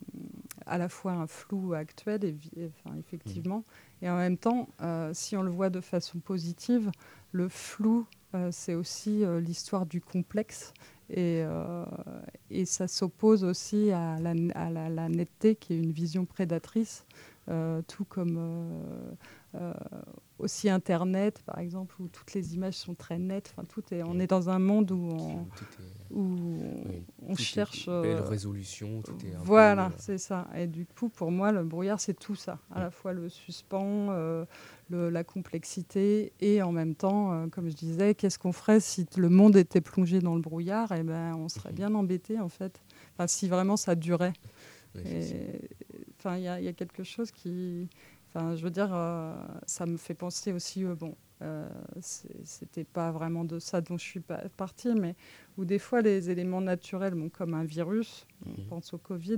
à la fois un flou actuel, et, vi- enfin, effectivement, et en même temps, euh, si on le voit de façon positive, le flou, euh, c'est aussi euh, l'histoire du complexe. Et, euh, et ça s'oppose aussi à la, à la- la netteté, qui est une vision prédatrice, euh, tout comme euh, euh, aussi Internet, par exemple, où toutes les images sont très nettes. Enfin, tout est, on est dans un monde où on, Tout est- où oui, on tout est cherche. belle euh, résolution, tout est un peu, voilà, euh, c'est ça. Et du coup, pour moi, le brouillard, c'est tout ça. À la fois le suspens, euh, le- la complexité, et en même temps, euh, comme je disais, qu'est-ce qu'on ferait si t- le monde était plongé dans le brouillard? Eh ben, on serait Mhm. bien embêté, en fait. Enfin, si vraiment ça durait. ouais, effectivement. Et, enfin, il y, a- il y a quelque chose qui, enfin, je veux dire, euh, ça me fait penser aussi, euh, bon, euh, c'est- c'était pas vraiment de ça dont je suis pa- partie, mais où des fois les éléments naturels, bon, comme un virus, on Mhm. pense au Covid,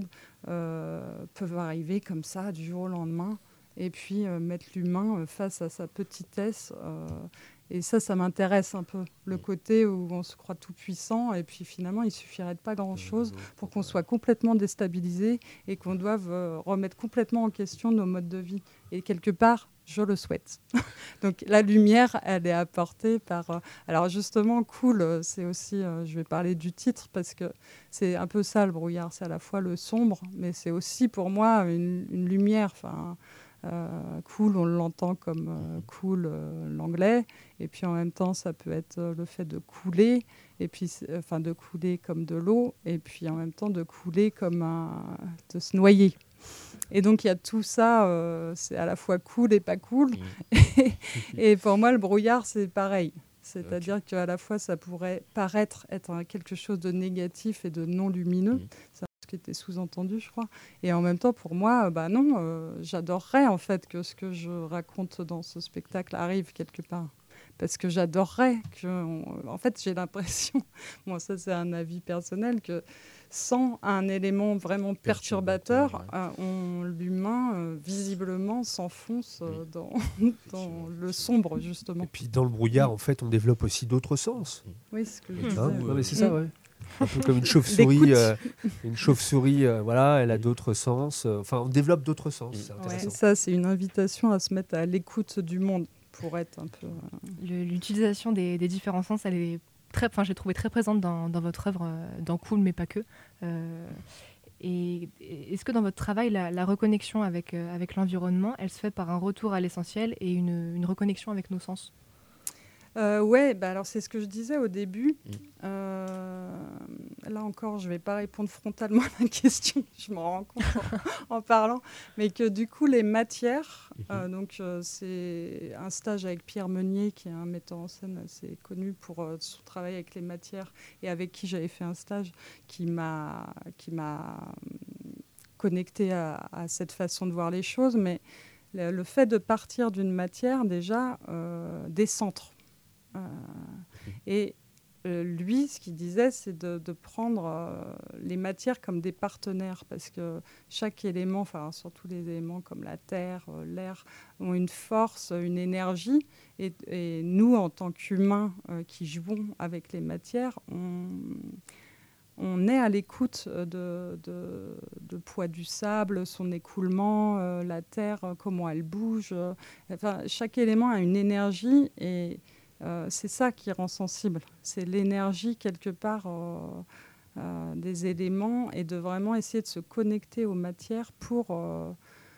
euh, peuvent arriver comme ça du jour au lendemain, et puis euh, mettre l'humain euh, face à sa petitesse. euh, et ça, ça m'intéresse un peu, le Mhm. côté où on se croit tout puissant, et puis finalement, il suffirait de pas grand-chose Euh, pour qu'on soit complètement déstabilisé et qu'on doive euh, remettre complètement en question nos modes de vie. Et quelque part, je le souhaite. Donc la lumière, elle est apportée par... euh, alors justement, cool, euh, c'est aussi... euh, je vais parler du titre parce que c'est un peu ça le brouillard. C'est à la fois le sombre, mais c'est aussi pour moi une, une lumière. Enfin, euh, cool, on l'entend comme euh, cool euh, l'anglais. Et puis en même temps, ça peut être euh, le fait de couler, et puis c'est- enfin de couler comme de l'eau, et puis en même temps de couler comme un, de se noyer. Et donc il y a tout ça, euh, c'est à la fois cool et pas cool. Mhm. Et pour moi, le brouillard, c'est pareil. C'est-à-dire qu'à la fois, ça pourrait paraître être un- quelque chose de négatif et de non lumineux. Mhm. C'est ce qui était sous-entendu, je crois. Et en même temps, pour moi, euh, bah non, euh, j'adorerais en fait que ce que je raconte dans ce spectacle arrive quelque part. parce que j'adorerais que... on- En fait, j'ai l'impression, bon, ça c'est un avis personnel, que sans un élément vraiment perturbateur, euh, on- l'humain, euh, visiblement, s'enfonce euh, dans, dans le sombre, justement. Et puis dans le brouillard, en fait, on développe aussi d'autres sens. Oui, c'est ce que je Hein, disais. non, mais c'est ça, Mm. ouais. Un peu comme une chauve-souris. L'écoute. euh, une chauve-souris, euh, voilà, elle a d'autres sens. euh, Enfin, on développe d'autres sens. C'est Ouais, intéressant. ça, c'est une invitation à se mettre à l'écoute du monde pour être un peu... euh, Le- L'utilisation des, des différents sens, elle est très, enfin, j'ai trouvé très présente dans, dans votre œuvre, euh, dans Cool, mais pas que. Euh, et et est-ce que dans votre travail, la, la reconnexion avec, euh, avec l'environnement, elle se fait par un retour à l'essentiel et une, une reconnexion avec nos sens? Euh, ouais, bah alors c'est ce que je disais au début. Euh, là encore, je ne vais pas répondre frontalement à la question, je m'en rends compte en, en parlant, mais que du coup les matières, euh, donc euh, c'est un stage avec Pierre Meunier, qui est un metteur en scène assez connu pour euh, son travail avec les matières, et avec qui j'avais fait un stage, qui m'a qui m'a connecté à, à cette façon de voir les choses, mais le, le fait de partir d'une matière déjà euh, décentre. Euh, et euh, lui, ce qu'il disait, c'est de, de prendre euh, les matières comme des partenaires, parce que chaque élément, enfin surtout les éléments comme la terre, euh, l'air, ont une force, une énergie, et, et nous, en tant qu'humains euh, qui jouons avec les matières, on, on est à l'écoute de, de, de poids du sable, son écoulement, euh, la terre, euh, comment elle bouge. euh, enfin, chaque élément a une énergie, et Euh, c'est ça qui rend sensible. C'est l'énergie, quelque part, euh, euh, des éléments, et de vraiment essayer de se connecter aux matières pour, euh,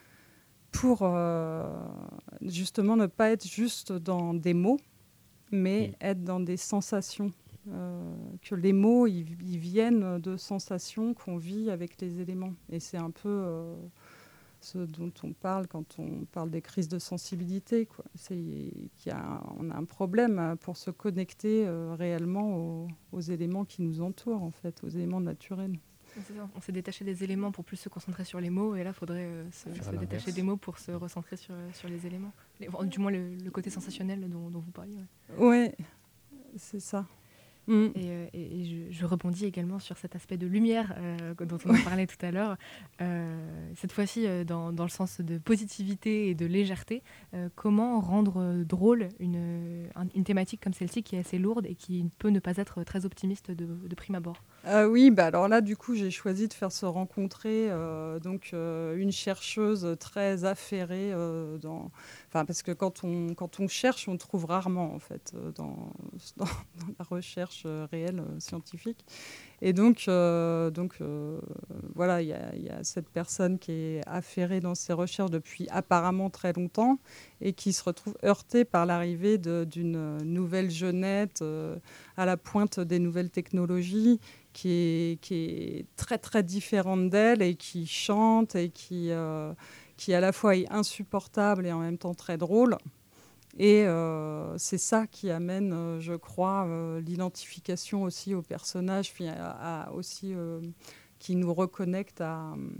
pour euh, justement ne pas être juste dans des mots, mais être dans des sensations. Euh, que les mots, ils, ils viennent de sensations qu'on vit avec les éléments. Et c'est un peu... Euh, ce dont on parle quand on parle des crises de sensibilité, quoi. C'est qu'il y a un, on a un problème pour se connecter euh, réellement aux, aux éléments qui nous entourent, en fait, aux éléments naturels. C'est ça, on s'est détaché des éléments pour plus se concentrer sur les mots, et là, il faudrait euh, se, Faire se l'inverse. détacher des mots pour se recentrer sur, sur les éléments. Les- du moins, le, le côté sensationnel dont, dont vous parliez. Ouais, Ouais, c'est ça. Mm. Et, euh, et- et je, je rebondis également sur cet aspect de lumière euh, dont on a parlé tout à l'heure. Euh, cette fois-ci, euh, dans, dans le sens de positivité et de légèreté, euh, comment rendre euh, drôle une, un- une thématique comme celle-ci qui est assez lourde et qui peut ne pas être très optimiste de, de prime abord? Euh, oui, bah alors là, du coup, j'ai choisi de faire se rencontrer euh, donc, euh, une chercheuse très affairée euh, dans... Enfin, parce que quand on, quand on cherche, on trouve rarement, en fait, euh, dans, dans, dans la recherche euh, réelle euh, scientifique. Et donc, euh, donc euh, voilà, il y, a- il y a cette personne qui est affairée dans ses recherches depuis apparemment très longtemps, et qui se retrouve heurtée par l'arrivée de- d'une nouvelle jeunette euh, à la pointe des nouvelles technologies, qui est, qui est très très différente d'elle, et qui chante, et qui, euh, qui à la fois est insupportable et en même temps très drôle. Et euh, c'est ça qui amène, euh, je crois, euh, l'identification aussi au personnage, puis à, à aussi, euh, qui nous reconnecte à, euh,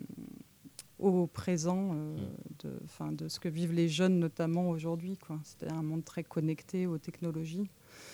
au présent euh, de, 'fin, de ce que vivent les jeunes, notamment aujourd'hui, quoi. C'est un monde très connecté aux technologies.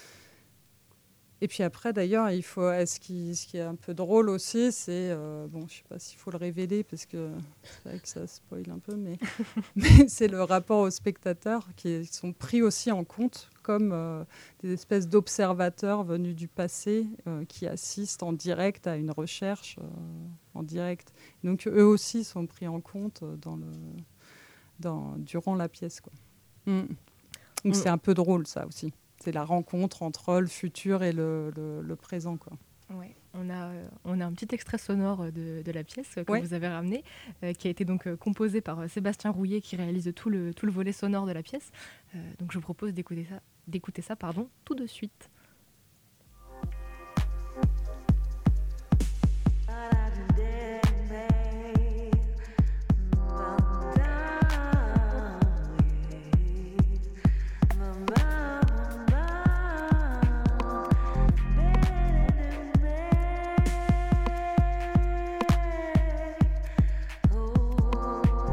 Et puis après, d'ailleurs, il faut, ce qui, ce qui est un peu drôle aussi, c'est, euh, bon, je ne sais pas s'il faut le révéler, parce que c'est vrai que ça spoil un peu, mais, mais c'est le rapport aux spectateurs qui sont pris aussi en compte comme euh, des espèces d'observateurs venus du passé euh, qui assistent en direct à une recherche euh, en direct. Donc eux aussi sont pris en compte dans le, dans, durant la pièce, quoi. Mm. Donc Mm. c'est un peu drôle, ça aussi. C'est la rencontre entre le futur et le, le, le présent, quoi. Ouais, on a, euh, on a un petit extrait sonore de, de la pièce euh, que Ouais. vous avez ramené, euh, qui a été donc euh, composé par euh, Sébastien Rouillet, qui réalise tout le, tout le volet sonore de la pièce. Euh, donc je vous propose d'écouter ça, d'écouter ça pardon, tout de suite.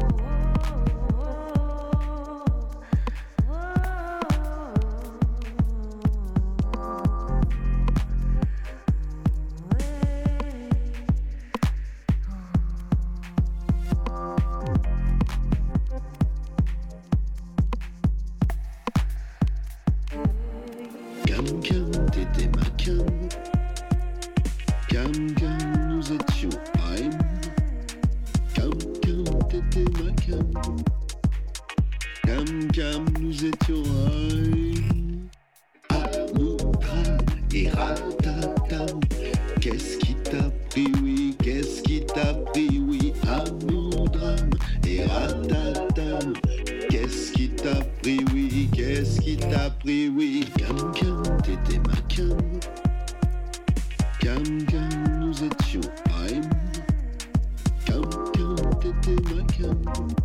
Oh et ratatam. Qu'est-ce qui t'a pris, oui, qu'est-ce qui t'a pris, oui, amour, drame et ratatam. Qu'est-ce qui t'a pris, oui, qu'est-ce qui t'a pris, oui. Cam cam, t'étais ma cam. Cam cam, nous étions I'm. Cam cam, t'étais ma cam.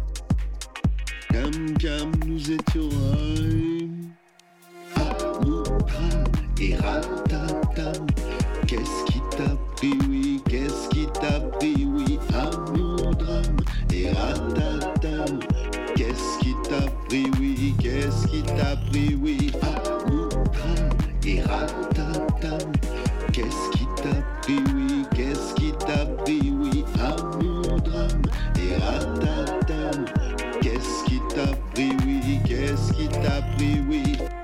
Cam cam, nous étions I'm. Amour, drame et ratatam. Qu'est-ce qui t'a pris, oui, qu'est-ce qui t'a pris, oui, amour, drame et ratatam. Qu'est-ce qui t'a pris, oui, qu'est-ce qui t'a pris, oui, amour, drame et ratatam. Qu'est-ce qui t'a pris, oui, qu'est-ce qui t'a pris, oui, amour, drame et ratatam. Qu'est-ce qui t'a pris, oui, qu'est-ce qui t'a pris, oui.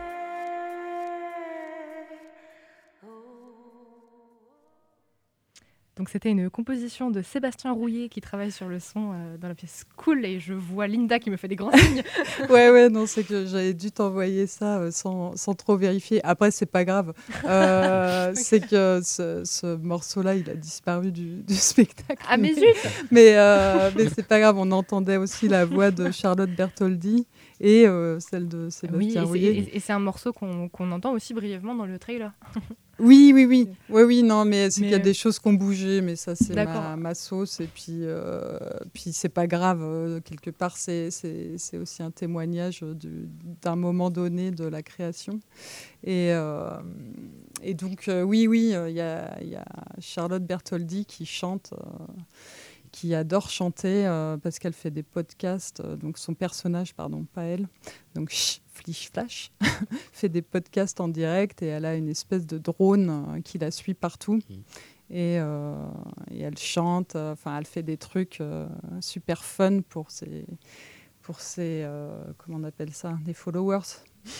Donc c'était une composition de Sébastien Rouillet qui travaille sur le son euh, dans la pièce Cool, et je vois Linda qui me fait des grands signes. Ouais, ouais, non, c'est que j'avais dû t'envoyer ça euh, sans, sans trop vérifier. Après, c'est pas grave. Euh, c'est que ce, ce morceau-là, il a disparu du, du spectacle. Ah, mais mais zut Mais, euh, mais c'est pas grave, on entendait aussi la voix de Charlotte Bertoldi et euh, celle de Oui, Sébastien et Rouillet. c'est, et- et c'est un morceau qu'on, qu'on entend aussi brièvement dans le trailer. Oui, oui, oui. Oui, oui, non, mais c'est Mais, qu'il y a euh, des choses qui ont bougé, mais ça, c'est D'accord. ma, ma sauce. Et puis, euh, puis c'est pas grave. euh, quelque part, c'est, c'est, c'est aussi un témoignage du- d'un moment donné de la création. Et, euh, et donc, euh, oui, oui, euh, il y, a, il y a Charlotte Bertoldi qui chante, euh, qui adore chanter euh, parce qu'elle fait des podcasts. euh, donc, son personnage, pardon, pas elle. Donc, Ch- Flish Flash fait des podcasts en direct et elle a une espèce de drone euh, qui la suit partout. Et, euh, et elle chante, euh, enfin, elle fait des trucs euh, super fun pour ses, pour ses euh, comment on appelle ça, des followers.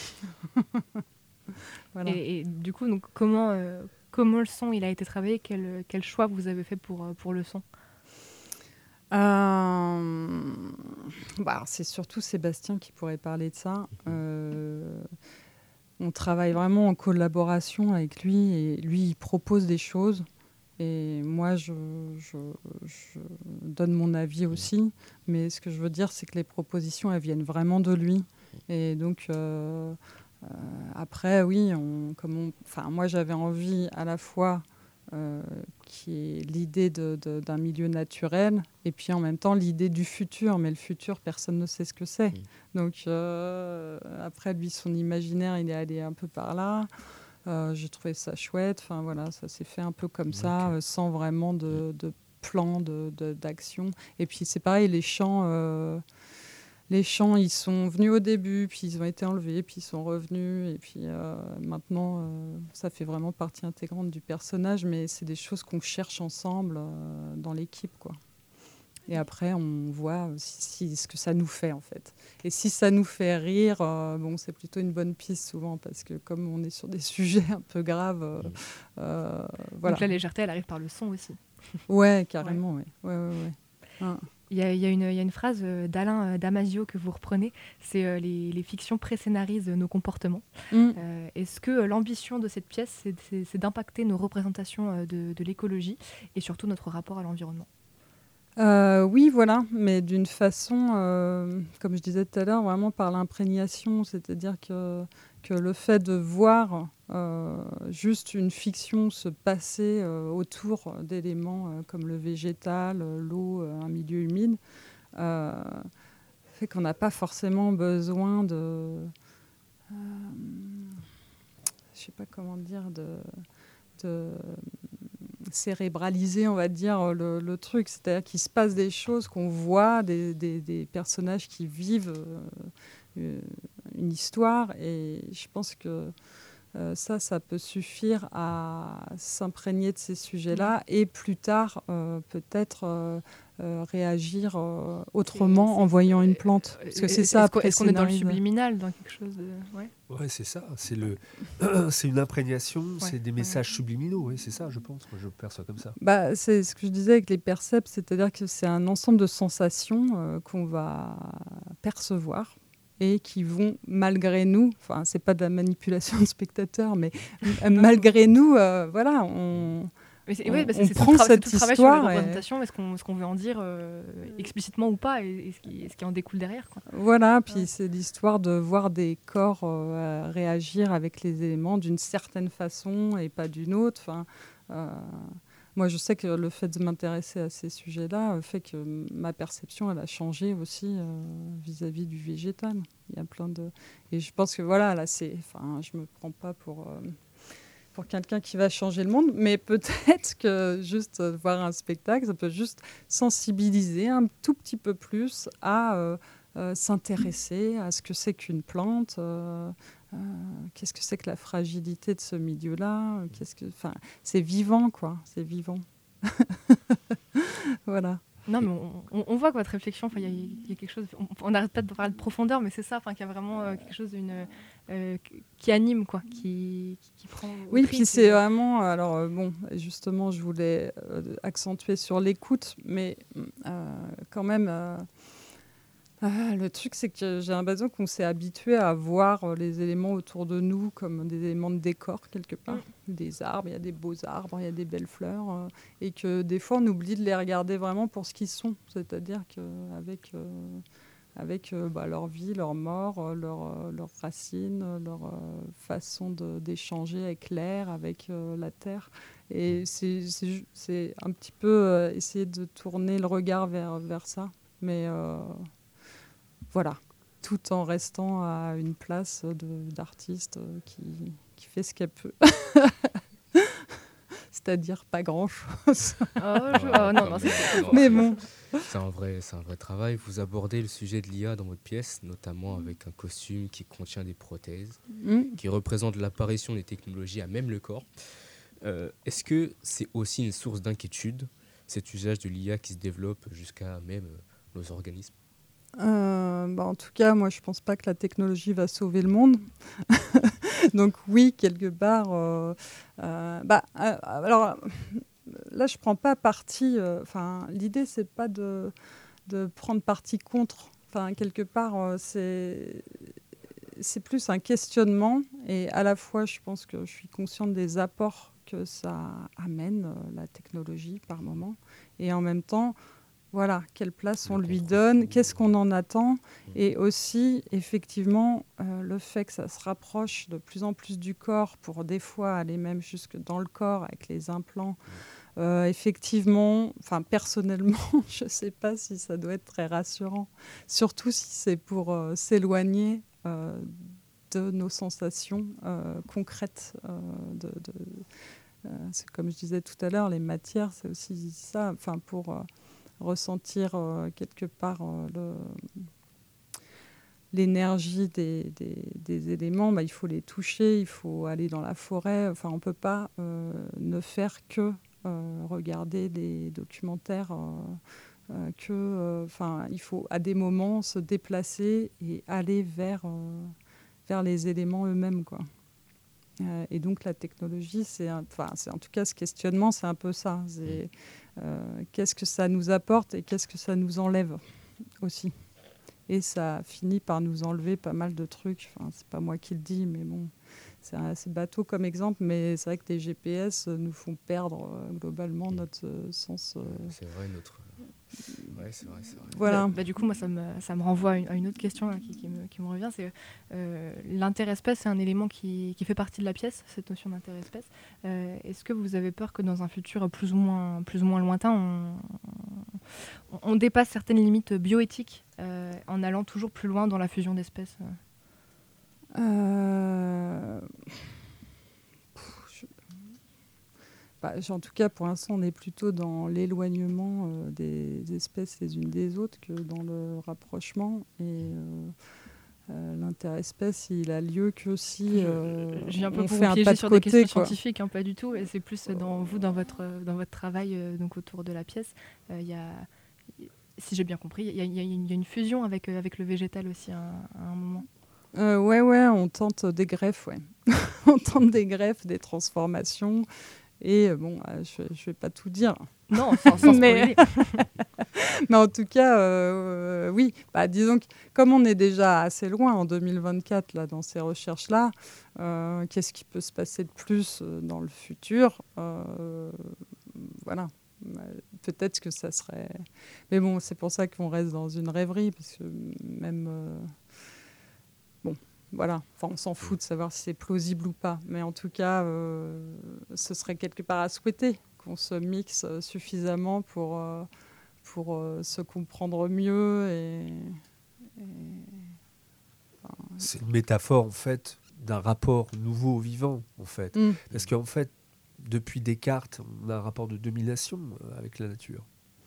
Voilà. Et, et du coup, donc, comment, euh, comment le son il a été travaillé, quel, quel choix vous avez fait pour, euh, pour le son? Euh, bah, c'est surtout Sébastien qui pourrait parler de ça. Euh, on travaille vraiment en collaboration avec lui et lui, il propose des choses. Et moi, je, je, je donne mon avis aussi. Mais ce que je veux dire, c'est que les propositions, elles viennent vraiment de lui. Et donc, euh, euh, après, oui, on, comme on, enfin, moi, j'avais envie à la fois euh, qui est l'idée de, de, d'un milieu naturel et puis en même temps l'idée du futur. Mais le futur, personne ne sait ce que c'est. Donc, euh, après, lui, son imaginaire, il est allé un peu par là. Euh, j'ai trouvé ça chouette. Enfin, voilà, ça s'est fait un peu comme ça, euh, sans vraiment de, de plan de, de, d'action. Et puis, c'est pareil, les chants, euh, les chants, ils sont venus au début, puis ils ont été enlevés, puis ils sont revenus. Et puis, euh, maintenant, euh, ça fait vraiment partie intégrante du personnage, mais c'est des choses qu'on cherche ensemble euh, dans l'équipe, quoi. Et après, on voit si, si, ce que ça nous fait, en fait. Et si ça nous fait rire, euh, bon, c'est plutôt une bonne piste, souvent, parce que comme on est sur des sujets un peu graves, euh, euh, voilà. Donc la légèreté, elle arrive par le son aussi. Ouais, carrément, ouais. Ouais, ouais, ouais. Ah. Il y a, il y a une, il y a une phrase euh, d'Alain euh, Damasio que vous reprenez, c'est euh, les, les fictions pré-scénarisent nos comportements. Mm. Euh, est-ce que euh, l'ambition de cette pièce, c'est, c'est, c'est d'impacter nos représentations euh, de, de l'écologie et surtout notre rapport à l'environnement? Euh, oui, voilà, mais d'une façon, euh, comme je disais tout à l'heure, vraiment par l'imprégnation, c'est-à-dire que, que le fait de voir euh, juste une fiction se passer euh, autour d'éléments euh, comme le végétal, euh, l'eau, euh, un milieu humide, euh, fait qu'on n'a pas forcément besoin de... Euh, je ne sais pas comment dire, de... de cérébraliser, on va dire, le, le truc. C'est-à-dire qu'il se passe des choses, qu'on voit, des, des, des personnages qui vivent euh, une histoire. Et je pense que euh, ça, ça peut suffire à s'imprégner de ces sujets-là et plus tard, euh, peut-être euh, euh, réagir euh, autrement C'est- c'est- en voyant une plante. Parce que c'est Est-ce ça, qu'on- après, est-ce qu'on est dans le scénarise. subliminal, dans quelque chose de... Ouais. Ouais, c'est ça. C'est, le... c'est une imprégnation, Ouais. c'est des messages subliminaux. Oui, c'est ça, je pense. Moi, je le perçois comme ça. Bah, c'est ce que je disais avec les percepts, c'est-à-dire que c'est un ensemble de sensations euh, qu'on va percevoir et qui vont, malgré nous, enfin, c'est pas de la manipulation de spectateurs, mais euh, malgré nous, euh, voilà, on, Mais c'est, on, ouais, bah, c'est, on c'est prend tout le tra- c'est cette tout le travail sur la histoire. et- représentation, est-ce qu'on, ce qu'on veut en dire euh, explicitement ou pas, et, et ce, qui, ce qui en découle derrière, quoi. Voilà, puis c'est l'histoire de voir des corps euh, réagir avec les éléments d'une certaine façon et pas d'une autre. Enfin, euh, moi, je sais que le fait de m'intéresser à ces sujets-là euh, fait que ma perception, elle a changé aussi euh, vis-à-vis du végétal. Il y a plein de... Et je pense que voilà, là, c'est... Enfin, je me prends pas pour... euh, pour quelqu'un qui va changer le monde, mais peut-être que juste euh, voir un spectacle, ça peut juste sensibiliser un tout petit peu plus à euh, euh, s'intéresser à ce que c'est qu'une plante, euh, euh, qu'est-ce que c'est que la fragilité de ce milieu-là, euh, qu'est-ce que, enfin, c'est vivant, quoi, c'est vivant. Voilà. Non, mais on, on- on voit que votre réflexion, enfin, il y, a- il y a quelque chose. On- On n'arrête pas de parler de profondeur, mais c'est ça, enfin, qu'il y a vraiment euh, quelque chose d'une, euh, qui anime, quoi, qui, qui, qui prend. au Oui, trip, puis c'est et- vraiment. Alors, euh, bon, justement, je voulais euh, accentuer sur l'écoute, mais euh, quand même, euh, ah, le truc, c'est que j'ai l'impression qu'on s'est habitué à voir euh, les éléments autour de nous comme des éléments de décor, quelque part. Des arbres, il y a des beaux arbres, il y a des belles fleurs, euh, et que des fois, on oublie de les regarder vraiment pour ce qu'ils sont. C'est-à-dire qu'avec. Euh, avec euh, bah, leur vie, leur mort, euh, leur, euh, leurs racines, euh, leur euh, façon de- d'échanger avec l'air, avec euh, la terre. Et c'est, c'est, ju- c'est un petit peu euh, essayer de tourner le regard vers, vers ça. Mais euh, voilà, tout en restant à une place de, d'artiste euh, qui, qui fait ce qu'elle peut. C'est-à-dire pas grand-chose. Oh, je- oh, non, non, c'est- c'est- Mais bon. C'est un, vrai, c'est un vrai travail. Vous abordez le sujet de l'I A dans votre pièce, notamment avec un costume qui contient des prothèses, Mm. qui représente l'apparition des technologies à même le corps. Euh, est-ce que c'est aussi une source d'inquiétude, cet usage de l'I A qui se développe jusqu'à même euh, nos organismes? Euh, bah, en tout cas, moi, je pense pas que la technologie va sauver le monde. Donc oui, quelque part. euh, euh, bah, euh, alors là, je prends pas parti. Enfin, l'idée, c'est pas de, de prendre parti contre. Enfin, quelque part, euh, c'est c'est plus un questionnement. Et à la fois, je pense que je suis consciente des apports que ça amène, euh, la technologie, par moment. Et en même temps, voilà, quelle place on lui donne, qu'est-ce qu'on en attend. Et aussi, effectivement, euh, le fait que ça se rapproche de plus en plus du corps, pour des fois aller même jusque dans le corps avec les implants. Euh, effectivement, enfin personnellement, je ne sais pas si ça doit être très rassurant, surtout si c'est pour euh, s'éloigner euh, de nos sensations euh, concrètes. Euh, de, de, euh, c'est comme je disais tout à l'heure, les matières, c'est aussi ça, enfin pour euh, ressentir euh, quelque part euh, le, l'énergie des, des, des éléments, bah, il faut les toucher, il faut aller dans la forêt. Enfin, on ne peut pas euh, ne faire que euh, regarder des documentaires, euh, euh, que, euh, enfin, il faut à des moments se déplacer et aller vers, euh, vers les éléments eux-mêmes, quoi. Euh, et donc la technologie, c'est, un, enfin, c'est en tout cas ce questionnement, c'est un peu ça. C'est, euh, qu'est-ce que ça nous apporte et qu'est-ce que ça nous enlève aussi. Et ça finit par nous enlever pas mal de trucs. Enfin, c'est pas moi qui le dis, mais bon, c'est assez bateau comme exemple, mais c'est vrai que les G P S nous font perdre euh, globalement notre euh, sens. Euh... C'est vrai, notre. Ouais, c'est vrai, c'est vrai. Voilà. Bah, bah, du coup, moi, ça me, ça me renvoie à une, à une autre question là, qui, qui, me, qui me revient. C'est euh, l'interespèce, c'est un élément qui, qui fait partie de la pièce, cette notion d'interespèce. Euh, est-ce que vous avez peur que dans un futur plus ou moins, plus ou moins lointain, on, on, on dépasse certaines limites bioéthiques euh, en allant toujours plus loin dans la fusion d'espèces? euh... Bah, en tout cas, pour l'instant, on est plutôt dans l'éloignement euh, des espèces les unes des autres que dans le rapprochement. Et euh, euh, l'interespèce, il a lieu que si euh, Je viens un peu on pour fait vous un piéger pas de sur côté, des questions quoi. scientifiques, hein, pas du tout. Et c'est plus dans vous, dans votre, dans votre travail euh, donc autour de la pièce. Il euh, y a, si j'ai bien compris, il y, y, y a une fusion avec, euh, avec le végétal aussi à, à un moment. Euh, ouais, ouais, on tente des greffes, ouais. On tente des greffes, des transformations. Et euh, bon, euh, je ne vais pas tout dire. Non, sans, sans mais... spoiler. mais en tout cas, euh, euh, oui, bah, disons que comme on est déjà assez loin en deux mille vingt-quatre là, dans ces recherches-là, euh, qu'est-ce qui peut se passer de plus euh, dans le futur euh, voilà. Peut-être que ça serait... Mais bon, c'est pour ça qu'on reste dans une rêverie, parce que même... Euh... Bon, voilà. Enfin, on s'en fout de savoir si c'est plausible ou pas. Mais en tout cas, euh, ce serait quelque part à souhaiter qu'on se mixe suffisamment pour, euh, pour euh, se comprendre mieux. Et, et... Enfin... C'est une métaphore, en fait, d'un rapport nouveau au vivant, en fait. Mm. Parce qu'en fait, depuis Descartes, on a un rapport de domination avec la nature.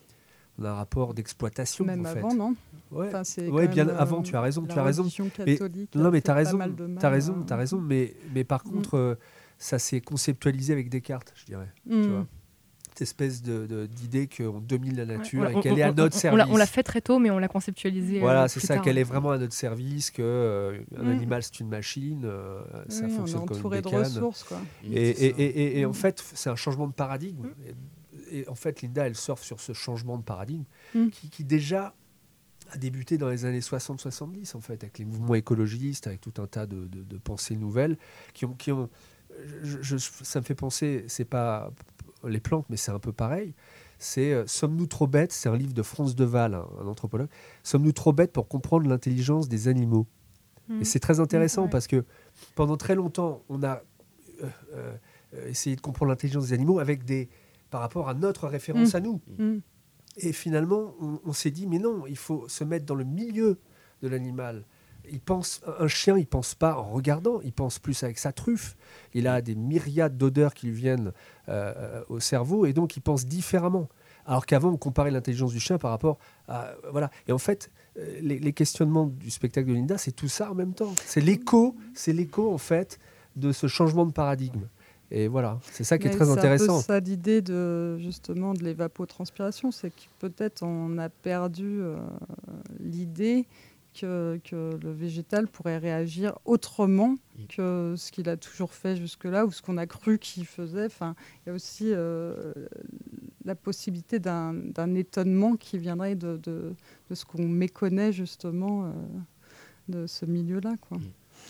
On a un rapport d'exploitation. Même en avant, fait. non Ouais, enfin, c'est ouais quand bien même, avant, euh, tu as raison. la Tu as raison. religion Mais, catholique non, mais a tu as fait pas raison. mal de mal, Tu as raison, hein. tu as raison. Mais, mais par Mm. contre, euh, ça s'est conceptualisé avec Descartes, je dirais. Mm. Tu vois, cette espèce de, de, d'idée qu'on domine la nature Ouais, et on- qu'elle on- est à on- notre on- service. On l'a, on l'a fait très tôt, mais on l'a conceptualisé. Voilà, euh, c'est plus ça, tard, qu'elle ouais. est vraiment à notre service, qu'un euh, Mm. animal c'est une machine, euh, ça Oui, on est fonctionne comme une entouré de bécane. ressources, quoi. Et, Mm, et, c'est ça. et, et, et en Mm. fait, c'est un changement de paradigme. Et, et en fait, Linda, elle surfe sur ce changement de paradigme Mm. qui, qui déjà a débuté dans les années soixante soixante-dix, en fait, avec les mouvements écologistes, avec tout un tas de, de, de pensées nouvelles qui ont... Qui ont je, je, ça me fait penser, c'est pas les plantes, mais c'est un peu pareil. C'est euh, Sommes-nous trop bêtes ? C'est un livre de Franz de Waal, un, un anthropologue. Sommes-nous trop bêtes pour comprendre l'intelligence des animaux ? Mmh. Et c'est très intéressant Mmh, ouais. parce que pendant très longtemps, on a euh, euh, essayé de comprendre l'intelligence des animaux avec des, par rapport à notre référence Mmh. à nous. Mmh. Et finalement, on, on s'est dit, mais non, il faut se mettre dans le milieu de l'animal. Il pense, un chien, il pense pas en regardant, il pense plus avec sa truffe. Il a des myriades d'odeurs qui lui viennent euh, au cerveau et donc il pense différemment. Alors qu'avant, on comparait l'intelligence du chien par rapport à... Voilà. Et en fait, euh, les, les questionnements du spectacle de Linda, c'est tout ça en même temps. C'est l'écho, c'est l'écho, en fait, de ce changement de paradigme. Et voilà, c'est ça qui est Mais très c'est intéressant. un peu ça l'idée de, justement, de l'évapotranspiration, c'est que peut-être on a perdu euh, l'idée que, que le végétal pourrait réagir autrement que ce qu'il a toujours fait jusque-là ou ce qu'on a cru qu'il faisait. Enfin, il y a aussi euh, la possibilité d'un, d'un étonnement qui viendrait de, de, de ce qu'on méconnaît justement euh, de ce milieu-là, quoi.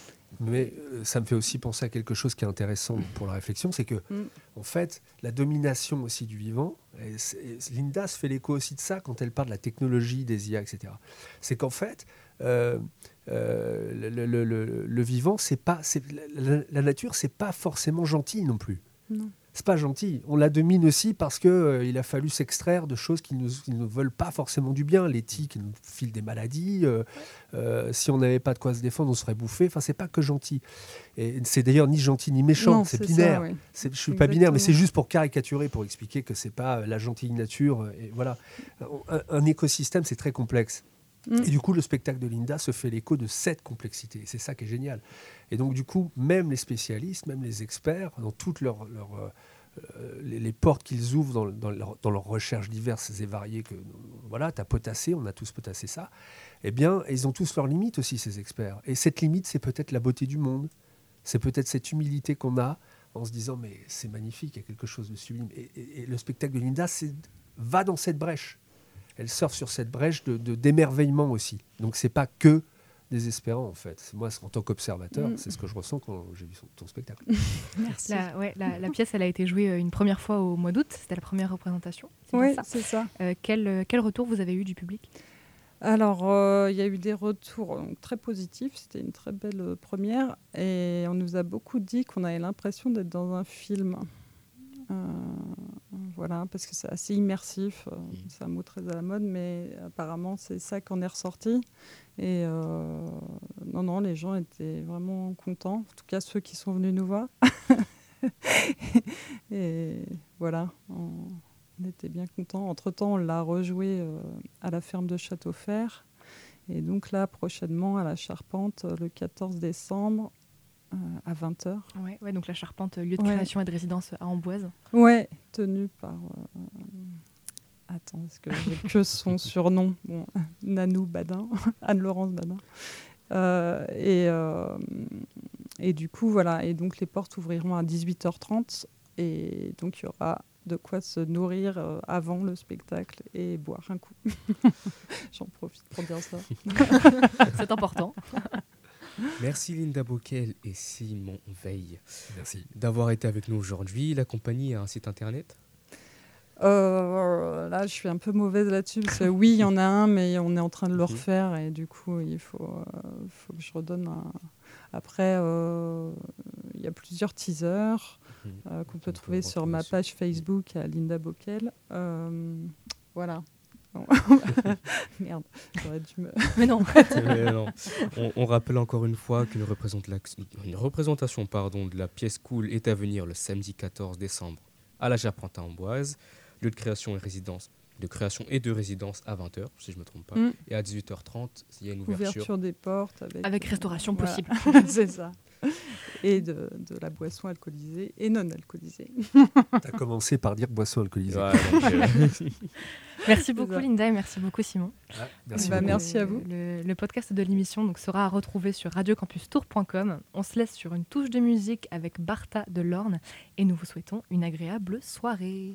Mais euh, ça me fait aussi penser à quelque chose qui est intéressant pour la réflexion, c'est que, Mm. en fait, la domination aussi du vivant, et c'est- et Linda se fait l'écho aussi de ça quand elle parle de la technologie, des I A, et cetera. C'est qu'en fait, euh, euh, le, le- le- le vivant, c'est pas, c'est, la, la nature, c'est pas forcément gentil non plus. Non. C'est pas gentil. On la domine aussi parce que euh, il a fallu s'extraire de choses qui nous, qui nous veulent pas forcément du bien. Les tiques nous filent des maladies. Euh, euh, si on n'avait pas de quoi se défendre, on serait bouffé. Enfin, c'est pas que gentil. Et c'est d'ailleurs ni gentil ni méchant. Non, c'est c'est binaire. ça, oui. C'est, je suis pas binaire, mais c'est Exactement. juste pour caricaturer, pour expliquer que c'est pas la gentille nature. Et voilà. Un, un écosystème, c'est très complexe. Mm. Et du coup, le spectacle de Linda se fait l'écho de cette complexité. C'est ça qui est génial. Et donc, du coup, même les spécialistes, même les experts, dans toutes leurs, leurs, euh, euh, les, les portes qu'ils ouvrent dans, dans, leur- dans leurs recherches diverses et variées, que voilà, tu as potassé, on a tous potassé ça, eh bien, ils ont tous leurs limites aussi, ces experts. Et cette limite, c'est peut-être la beauté du monde. C'est peut-être cette humilité qu'on a en se disant, mais c'est magnifique, il y a quelque chose de sublime. Et, et- et le spectacle de Linda c'est, va dans cette brèche. Elle surfe sur cette brèche de, de, d'émerveillement aussi. Donc, c'est pas que désespérant, en fait. Moi, en tant qu'observateur, Mm. c'est ce que je ressens quand j'ai vu son- ton spectacle. Merci. La, ouais, la, la pièce, elle a été jouée euh, une première fois au mois d'août. C'était la première représentation. C'est Oui, bien ça. c'est ça. Euh, quel, euh, quel retour vous avez eu du public ? Alors, euh, il y a eu des retours donc, très positifs. C'était une très belle euh, première. Et on nous a beaucoup dit qu'on avait l'impression d'être dans un film. Euh, voilà, parce que c'est assez immersif. euh, C'est un mot très à la mode, mais apparemment, c'est ça qu'on est ressorti. Et euh, non, non, les gens étaient vraiment contents. En tout cas, ceux qui sont venus nous voir. Et voilà, on, on était bien contents. Entre-temps, on l'a rejoué euh, à la ferme de Châteaufer. Et donc là, prochainement, à la Charpente, euh, le quatorze décembre, euh, à vingt heures. Ouais, ouais, donc la Charpente, lieu de Ouais. création et de résidence à Amboise. Ouais, tenu par... euh, Attends, est-ce que j'ai que son surnom bon, Nanou Badin, Anne-Laurence Badin. Euh, et, euh, et du coup, voilà. Et donc, les portes ouvriront à dix-huit heures trente Et donc, il y aura de quoi se nourrir euh, avant le spectacle et boire un coup. J'en profite pour dire ça. C'est important. Merci Linda Bockel et Simon Veil. Merci. D'avoir été avec nous aujourd'hui. La compagnie a un site internet ? Euh, là, je suis un peu mauvaise là-dessus parce que oui, il y en a un, mais on est en train de le Mhm. refaire et du coup, il faut, euh, faut que je redonne un. Après, euh, il y a plusieurs teasers Mhm. euh, qu'on peut On peut trouver sur retrouver ma sur- page Facebook à Linda Bockel. Euh, voilà. Merde, j'aurais dû me. Mais non. Mais non. On, on rappelle encore une fois qu'une représente une représentation pardon, de la pièce Cool est à venir le samedi quatorze décembre à la Charpentier-Amboise. Lieu de création et résidence, de création et de résidence à vingt heures, si je ne me trompe pas. Mm. Et à dix-huit heures trente, il y a une ouverture. Ouverture des portes avec, Avec restauration voilà. possible. C'est ça. Et de, de la boisson alcoolisée et non alcoolisée. Tu as commencé par dire boisson alcoolisée. Ouais, donc, euh, Merci beaucoup ça. Linda et merci beaucoup Simon. Ah, merci Bah, beaucoup. merci à vous. Le, le podcast de l'émission donc, sera à retrouver sur radio campus tour point com. On se laisse sur une touche de musique avec Bartha de Lorne et nous vous souhaitons une agréable soirée.